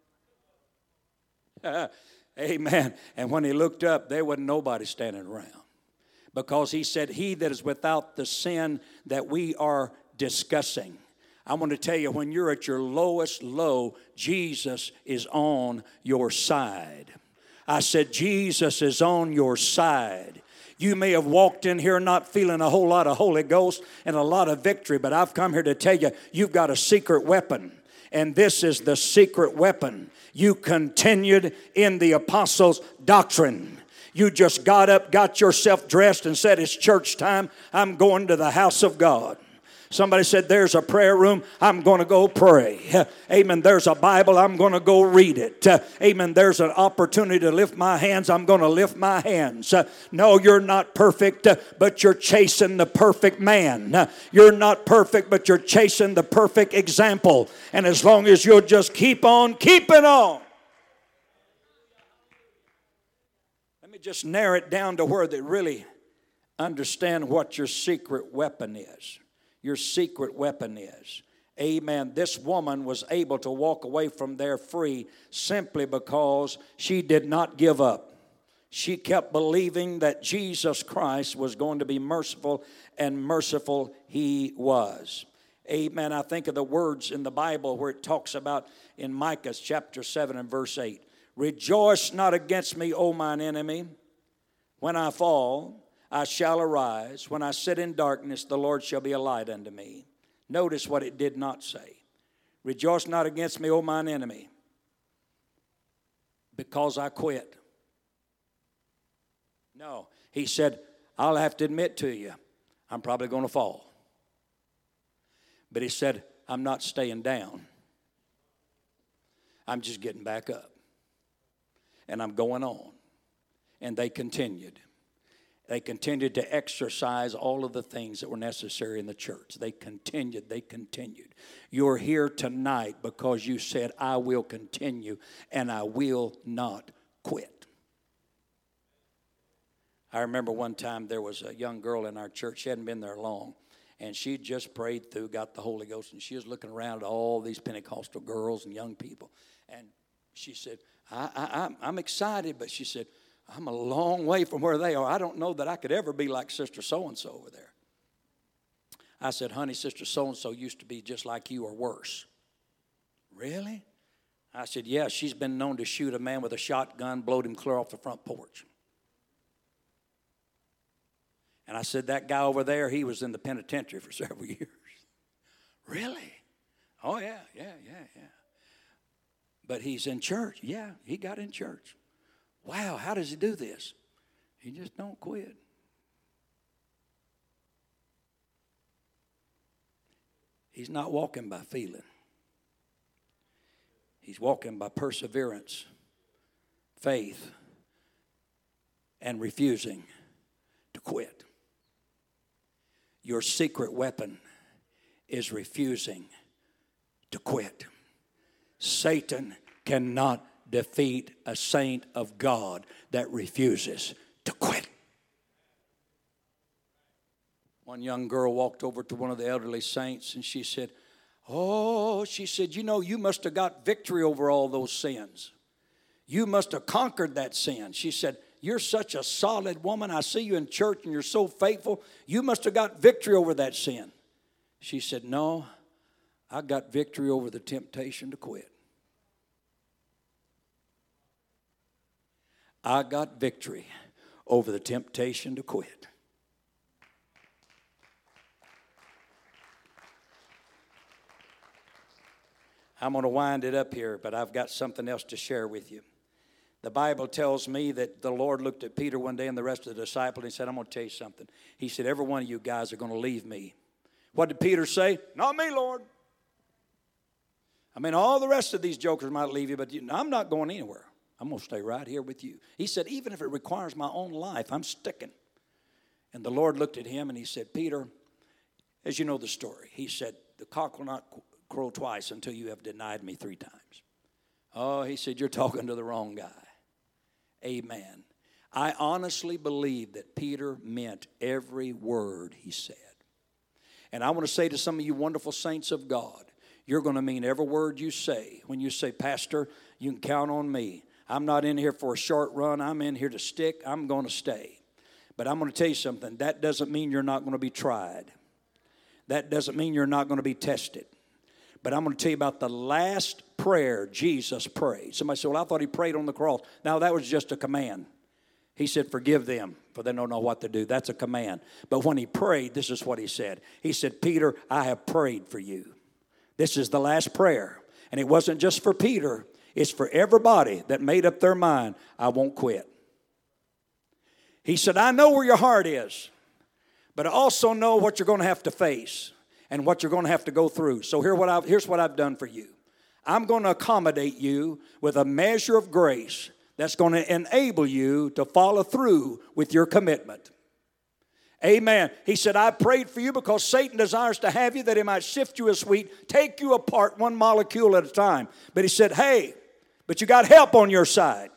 C: Amen. And when he looked up, there wasn't nobody standing around, because he said, he that is without the sin that we are discussing. I want to tell you, when you're at your lowest low, Jesus is on your side. I said, Jesus is on your side. You may have walked in here not feeling a whole lot of Holy Ghost and a lot of victory, but I've come here to tell you, you've got a secret weapon. And this is the secret weapon. You continued in the apostles' doctrine. You just got up, got yourself dressed, and said, it's church time. I'm going to the house of God. Somebody said, there's a prayer room, I'm going to go pray. Amen. There's a Bible, I'm going to go read it. Amen. There's an opportunity to lift my hands, I'm going to lift my hands. No, you're not perfect, but you're chasing the perfect man. You're not perfect, but you're chasing the perfect example. And as long as you'll just keep on keeping on. Let me just narrow it down to where they really understand what your secret weapon is. Your secret weapon is. Amen. This woman was able to walk away from there free simply because she did not give up. She kept believing that Jesus Christ was going to be merciful, and merciful he was. Amen. I think of the words in the Bible where it talks about in Micah chapter 7 and verse 8. Rejoice not against me, O mine enemy. When I fall, I shall arise. When I sit in darkness, the Lord shall be a light unto me. Notice what it did not say. Rejoice not against me, O mine enemy, because I quit. No, He said, I'll have to admit to you, I'm probably going to fall. But he said, I'm not staying down. I'm just getting back up. And I'm going on. And they continued. They continued to exercise all of the things that were necessary in the church. They continued. You're here tonight because you said, I will continue and I will not quit. I remember one time there was a young girl in our church. She hadn't been there long. And she just prayed through, got the Holy Ghost. And she was looking around at all these Pentecostal girls and young people. And she said, I'm excited. But she said, I'm a long way from where they are. I don't know that I could ever be like Sister So-and-so over there. I said, honey, Sister So-and-so used to be just like you or worse. Really? I said, yeah, she's been known to shoot a man with a shotgun, blowed him clear off the front porch. And I said, that guy over there, he was in the penitentiary for several years. Really? Oh, yeah. But he's in church. Yeah, he got in church. Wow, how does he do this? He just don't quit. He's not walking by feeling. He's walking by perseverance, faith, and refusing to quit. Your secret weapon is refusing to quit. Satan cannot defeat a saint of God that refuses to quit. One young girl walked over to one of the elderly saints and she said, you know, you must have got victory over all those sins. You must have conquered that sin. She said, you're such a solid woman. I see you in church and you're so faithful. You must have got victory over that sin. She said, no, I got victory over the temptation to quit. I got victory over the temptation to quit. I'm going to wind it up here, but I've got something else to share with you. The Bible tells me that the Lord looked at Peter one day and the rest of the disciples and he said, I'm going to tell you something. He said, every one of you guys are going to leave me. What did Peter say? Not me, Lord. I mean, all the rest of these jokers might leave you, but I'm not going anywhere. I'm going to stay right here with you. He said, even if it requires my own life, I'm sticking. And the Lord looked at him and he said, Peter, as you know the story, he said, the cock will not crow twice until you have denied me 3 times. Oh, he said, you're talking to the wrong guy. Amen. I honestly believe that Peter meant every word he said. And I want to say to some of you wonderful saints of God, you're going to mean every word you say. When you say, Pastor, you can count on me. I'm not in here for a short run. I'm in here to stick. I'm going to stay. But I'm going to tell you something. That doesn't mean you're not going to be tried. That doesn't mean you're not going to be tested. But I'm going to tell you about the last prayer Jesus prayed. Somebody said, well, I thought he prayed on the cross. Now, that was just a command. He said, forgive them, for they don't know what to do. That's a command. But when he prayed, this is what he said. He said, Peter, I have prayed for you. This is the last prayer. And it wasn't just for Peter. It's for everybody that made up their mind, I won't quit. He said, I know where your heart is, but I also know what you're going to have to face and what you're going to have to go through. So here's what I've done for you. I'm going to accommodate you with a measure of grace that's going to enable you to follow through with your commitment. Amen. He said, I prayed for you because Satan desires to have you that he might sift you as wheat, take you apart one molecule at a time. But he said, hey, but you got help on your side.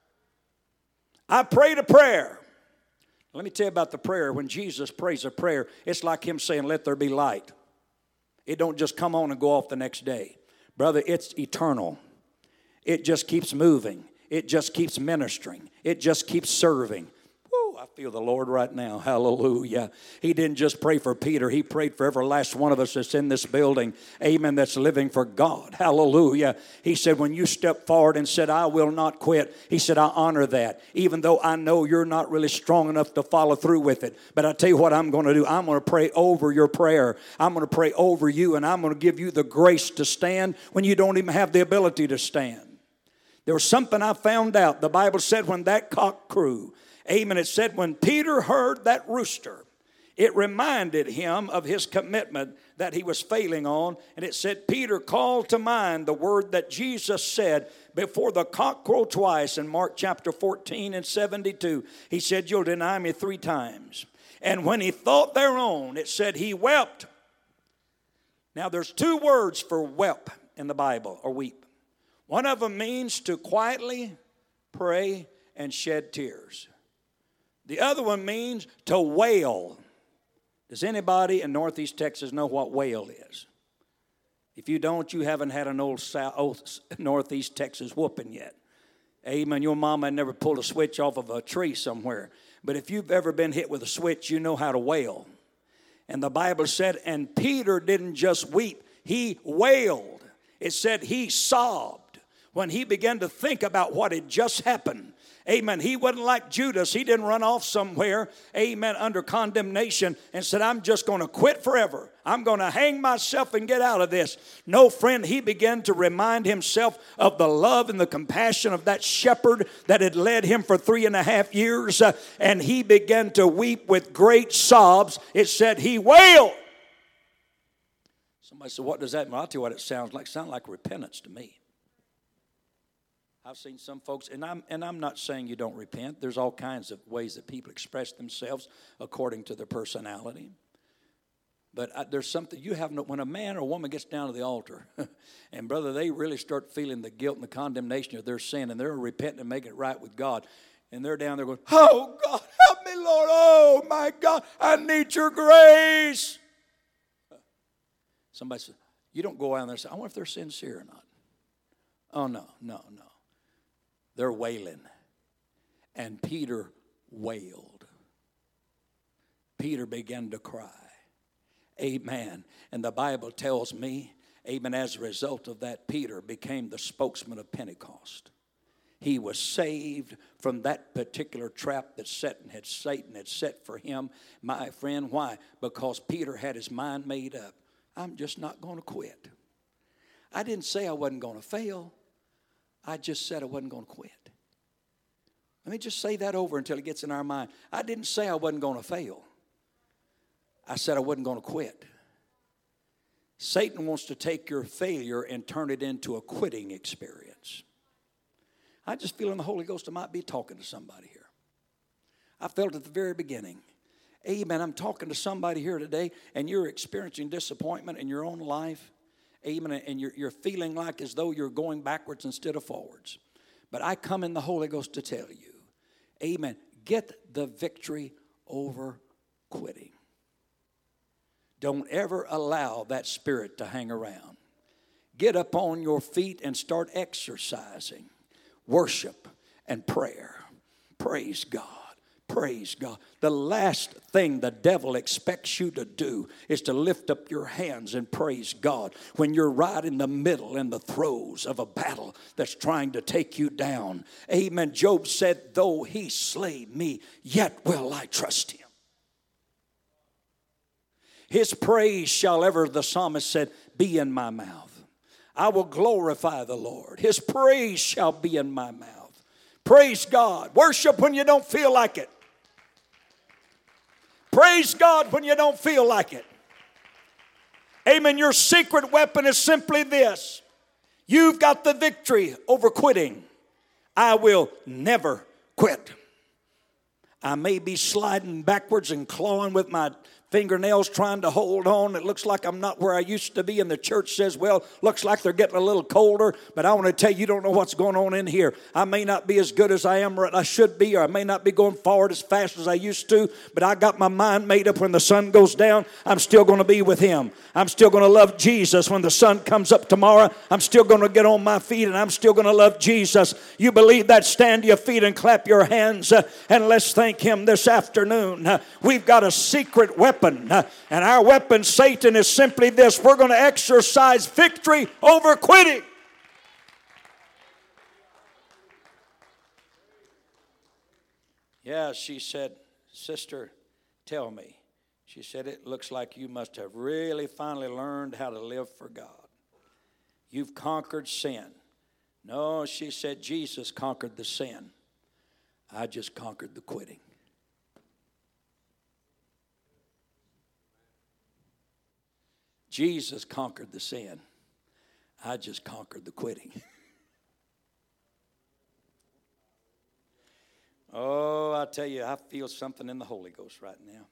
C: I prayed a prayer. Let me tell you about the prayer. When Jesus prays a prayer, it's like him saying, let there be light. It don't just come on and go off the next day. Brother, it's eternal. It just keeps moving. It just keeps ministering. It just keeps serving. Woo, I feel the Lord right now. Hallelujah. He didn't just pray for Peter. He prayed for every last one of us that's in this building. Amen. That's living for God. Hallelujah. He said, when you step forward and said, I will not quit. He said, I honor that. Even though I know you're not really strong enough to follow through with it. But I tell you what I'm going to do. I'm going to pray over your prayer. I'm going to pray over you. And I'm going to give you the grace to stand when you don't even have the ability to stand. There was something I found out. The Bible said when that cock crew Amen. It said when Peter heard that rooster, it reminded him of his commitment that he was failing on. And it said Peter called to mind the word that Jesus said before the cock crowed twice in Mark chapter 14 and 72. He said, you'll deny me 3 times. And when he thought thereon, it said he wept. Now there's 2 words for wept in the Bible, or weep. One of them means to quietly pray and shed tears. The other one means to wail. Does anybody in Northeast Texas know what wail is? If you don't, you haven't had an old Northeast Texas whooping yet. Amen. Your mama never pulled a switch off of a tree somewhere. But if you've ever been hit with a switch, you know how to wail. And the Bible said, and Peter didn't just weep, he wailed. It said he sobbed when he began to think about what had just happened. Amen. He wasn't like Judas. He didn't run off somewhere, amen, under condemnation and said, I'm just going to quit forever. I'm going to hang myself and get out of this. No, friend, he began to remind himself of the love and the compassion of that shepherd that had led him for 3.5 years. And he began to weep with great sobs. It said he wailed. Somebody said, what does that mean? I'll tell you what it sounds like. It sounds like repentance to me. I've seen some folks, and I'm not saying you don't repent. There's all kinds of ways that people express themselves according to their personality. But there's something you have, when a man or a woman gets down to the altar, and brother, they really start feeling the guilt and the condemnation of their sin, and they're repenting and making it right with God. And they're down there going, oh, God, help me, Lord. Oh, my God, I need your grace. Somebody says, you don't go out there and say, I wonder if they're sincere or not. Oh, no. They're wailing. And Peter wailed. Peter began to cry. Amen. And the Bible tells me, amen, as a result of that, Peter became the spokesman of Pentecost. He was saved from that particular trap that Satan had set for him. My friend, why? Because Peter had his mind made up. I'm just not going to quit. I didn't say I wasn't going to fail. I just said I wasn't going to quit. Let me just say that over until it gets in our mind. I didn't say I wasn't going to fail. I said I wasn't going to quit. Satan wants to take your failure and turn it into a quitting experience. I just feel in the Holy Ghost I might be talking to somebody here. I felt at the very beginning. Amen. I'm talking to somebody here today, and you're experiencing disappointment in your own life. Amen. And you're feeling like as though you're going backwards instead of forwards. But I come in the Holy Ghost to tell you, amen, get the victory over quitting. Don't ever allow that spirit to hang around. Get up on your feet and start exercising worship and prayer. Praise God. Praise God. The last thing the devil expects you to do is to lift up your hands and praise God when you're right in the middle, in the throes of a battle that's trying to take you down. Amen. Job said, though he slay me, yet will I trust him. His praise shall ever, the psalmist said, be in my mouth. I will glorify the Lord. His praise shall be in my mouth. Praise God. Worship when you don't feel like it. Praise God when you don't feel like it. Amen. Your secret weapon is simply this. You've got the victory over quitting. I will never quit. I may be sliding backwards and clawing with my fingernails trying to hold on. It looks like I'm not where I used to be. And the church says, well, looks like they're getting a little colder. But I want to tell you, you don't know what's going on in here. I may not be as good as I am or I should be, or I may not be going forward as fast as I used to. But I got my mind made up when the sun goes down. I'm still going to be with him. I'm still going to love Jesus. When the sun comes up tomorrow, I'm still going to get on my feet and I'm still going to love Jesus. You believe that? Stand to your feet and clap your hands and let's thank him this afternoon. We've got a secret weapon. And our weapon, Satan, is simply this. We're going to exercise victory over quitting. Yeah, she said, sister, tell me. She said, it looks like you must have really finally learned how to live for God. You've conquered sin. No, she said, Jesus conquered the sin. I just conquered the quitting. Jesus conquered the sin. I just conquered the quitting. Oh, I tell you, I feel something in the Holy Ghost right now.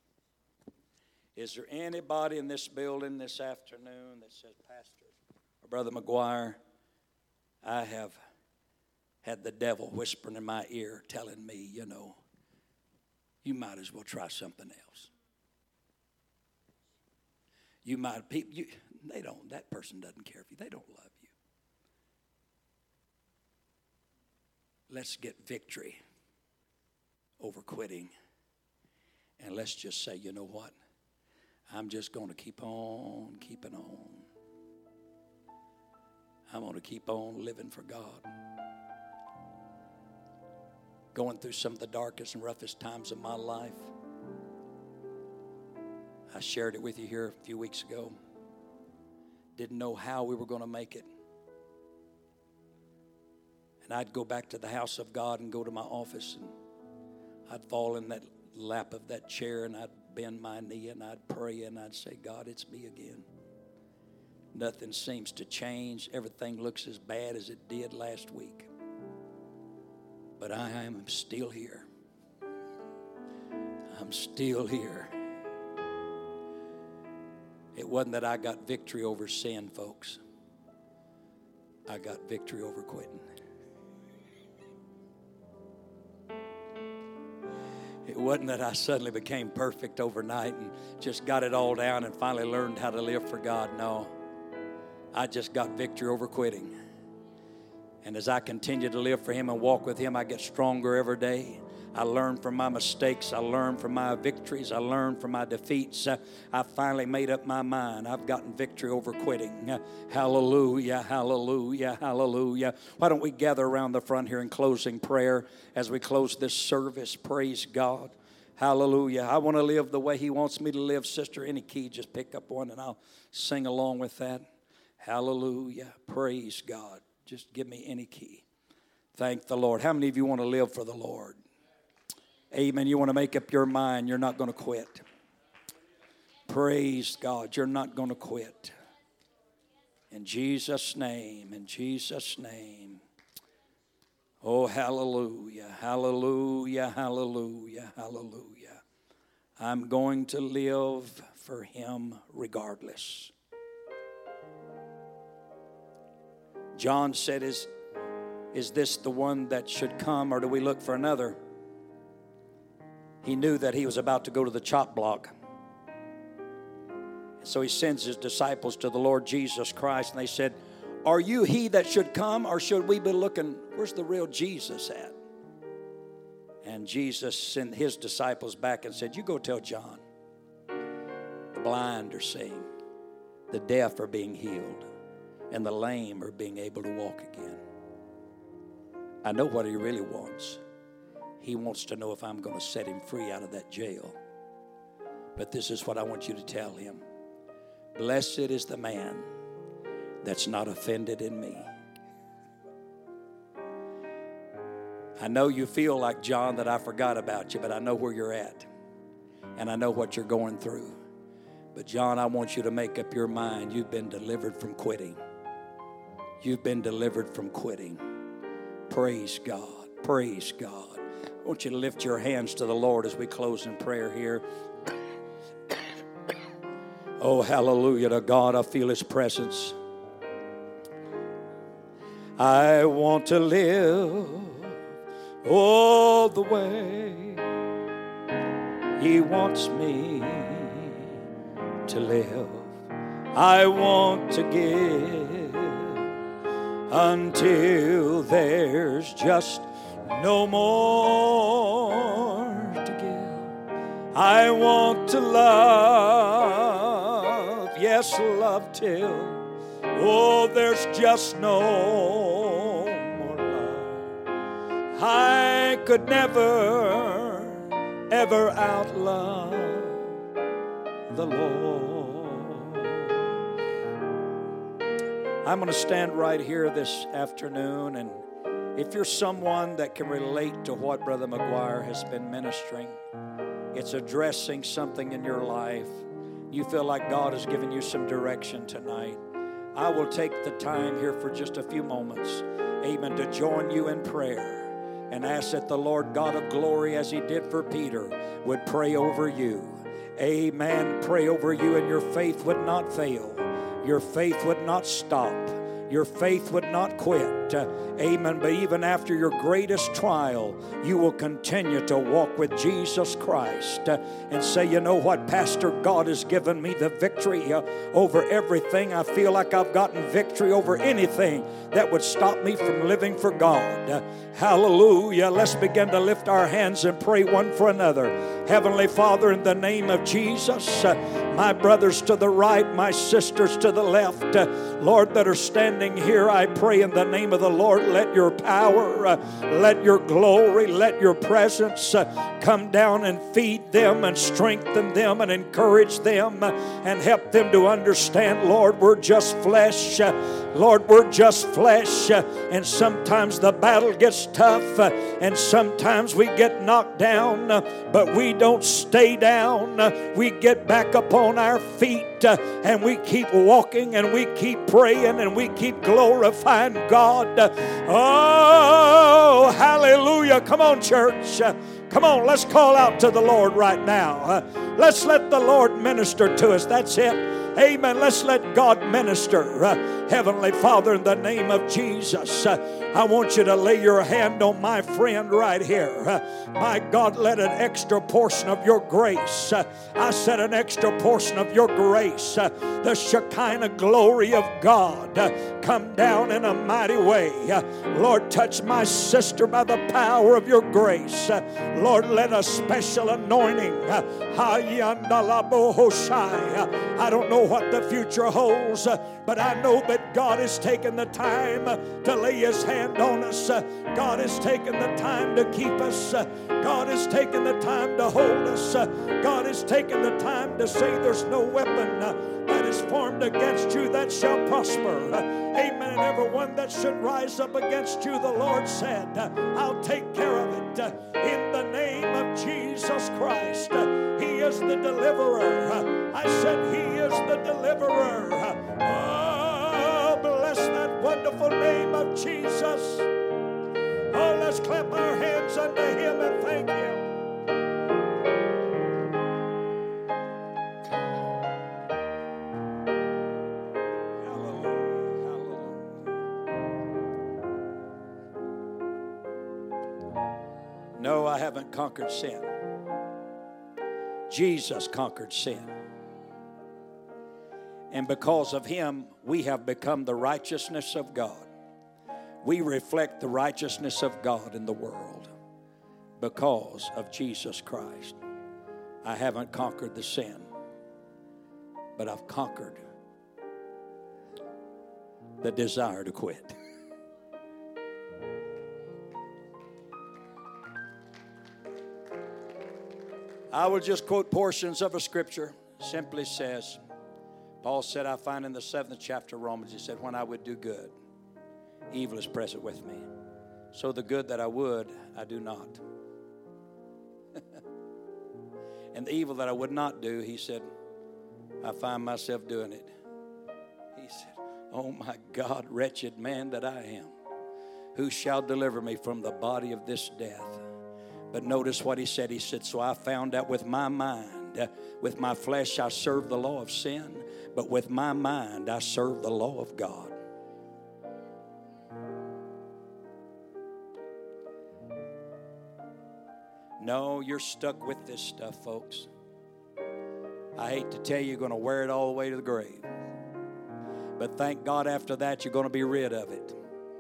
C: Is there anybody in this building this afternoon that says, Pastor or Brother McGuire, I have had the devil whispering in my ear telling me, you might as well try something else. That person doesn't care if they don't love you. Let's get victory over quitting. And let's just say, you know what? I'm just going to keep on keeping on. I'm going to keep on living for God. Going through some of the darkest and roughest times of my life. I shared it with you here a few weeks ago. Didn't know how we were going to make it. And I'd go back to the house of God and go to my office, and I'd fall in that lap of that chair, and I'd bend my knee, and I'd pray, and I'd say, God, it's me again. Nothing seems to change. Everything looks as bad as it did last week. But I am still here. I'm still here. It wasn't that I got victory over sin, folks. I got victory over quitting. It wasn't that I suddenly became perfect overnight and just got it all down and finally learned how to live for God. No, I just got victory over quitting. And as I continue to live for Him and walk with Him, I get stronger every day. I learn from my mistakes. I learn from my victories. I learn from my defeats. I finally made up my mind. I've gotten victory over quitting. Hallelujah, hallelujah, hallelujah. Why don't we gather around the front here in closing prayer as we close this service? Praise God. Hallelujah. I want to live the way He wants me to live. Sister, any key, just pick up one and I'll sing along with that. Hallelujah. Praise God. Just give me any key. Thank the Lord. How many of you want to live for the Lord? Amen. You want to make up your mind. You're not going to quit. Praise God. You're not going to quit. In Jesus' name. In Jesus' name. Oh, hallelujah. Hallelujah. Hallelujah. Hallelujah. I'm going to live for Him regardless. John said, is this the one that should come, or do we look for another? He knew that he was about to go to the chop block. So he sends his disciples to the Lord Jesus Christ, and they said, are you He that should come, or should we be looking, where's the real Jesus at? And Jesus sent His disciples back and said, you go tell John. The blind are seeing, the deaf are being healed, and the lame are being able to walk again. I know what He really wants. He wants to know if I'm going to set him free out of that jail. But this is what I want you to tell him. Blessed is the man that's not offended in me. I know you feel like, John, that I forgot about you, but I know where you're at. And I know what you're going through. But John, I want you to make up your mind. You've been delivered from quitting. You've been delivered from quitting. Praise God. Praise God. I want you to lift your hands to the Lord as we close in prayer here. Oh, hallelujah to God. I feel His presence. I want to live all the way He wants me to live. I want to give until there's just no more to give. I want to love, yes, love till, oh, there's just no more love. I could never, ever outlove the Lord. I'm going to stand right here this afternoon, and If you're someone that can relate to what Brother McGuire has been ministering, it's addressing something in your life. You feel like God has given you some direction tonight. I will take the time here for just a few moments, amen, to join you in prayer and ask that the Lord God of glory, as He did for Peter, would pray over you. Amen. Pray over you, and your faith would not fail. Your faith would not stop. Your faith would not quit. Amen. But even after your greatest trial, you will continue to walk with Jesus Christ and say, you know what, Pastor, God has given me the victory over everything. I feel like I've gotten victory over anything that would stop me from living for God. Hallelujah. Let's begin to lift our hands and pray one for another. Heavenly Father, in the name of Jesus, my brothers to the right, my sisters to the left, Lord, that are standing here, I pray in the name of the Lord, let your power, let your glory, let your presence come down and feed them and strengthen them and encourage them and help them to understand, Lord, we're just flesh. Lord, we're just flesh, and sometimes the battle gets tough, and sometimes we get knocked down, but we don't stay down. We get back upon our feet, and we keep walking, and we keep praying, and we keep glorifying God. Oh, hallelujah. Come on, church. Come on, let's call out to the Lord right now. Let's let the Lord minister to us. That's it. Amen. Let's let God minister. Heavenly Father, in the name of Jesus, I want you to lay your hand on my friend right here. My God, let an extra portion of your grace, I said an extra portion of your grace, the Shekinah glory of God, come down in a mighty way. Lord, touch my sister by the power of your grace. Lord, let a special anointing. I don't know what the future holds, but I know that God has taken the time to lay His hand on us. God has taken the time to keep us. God has taken the time to hold us. God has taken the time to say there's no weapon that is formed against you that shall prosper. Amen. And everyone that should rise up against you, the Lord said, I'll take care of it. In the name of Jesus Christ. He is the deliverer. I said He is the deliverer. Oh, bless that wonderful name of Jesus. Oh, let's clap our hands unto Him and thank Him. No, I haven't conquered sin. Jesus conquered sin. And because of Him, we have become the righteousness of God. We reflect the righteousness of God in the world because of Jesus Christ. I haven't conquered the sin, but I've conquered the desire to quit. I will just quote portions of a scripture. Simply says, Paul said, I find in the 7th chapter of Romans, he said, when I would do good, evil is present with me. So the good that I would, I do not. And the evil that I would not do, he said, I find myself doing it. He said, oh my God, wretched man that I am, who shall deliver me from the body of this death? But notice what he said. He said, so I found out with my mind, with my flesh I serve the law of sin, but with my mind I serve the law of God. No, you're stuck with this stuff, folks. I hate to tell you, you're going to wear it all the way to the grave. But thank God after that you're going to be rid of it.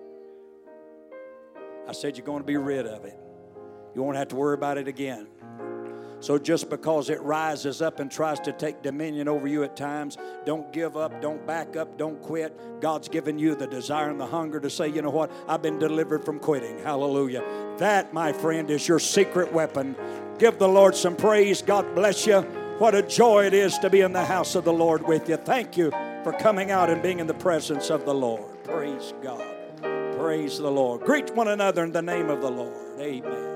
C: I said you're going to be rid of it. You won't have to worry about it again. So just because it rises up and tries to take dominion over you at times, don't give up, don't back up, don't quit. God's given you the desire and the hunger to say, you know what, I've been delivered from quitting. Hallelujah. That, my friend, is your secret weapon. Give the Lord some praise. God bless you. What a joy it is to be in the house of the Lord with you. Thank you for coming out and being in the presence of the Lord. Praise God. Praise the Lord. Greet one another in the name of the Lord. Amen.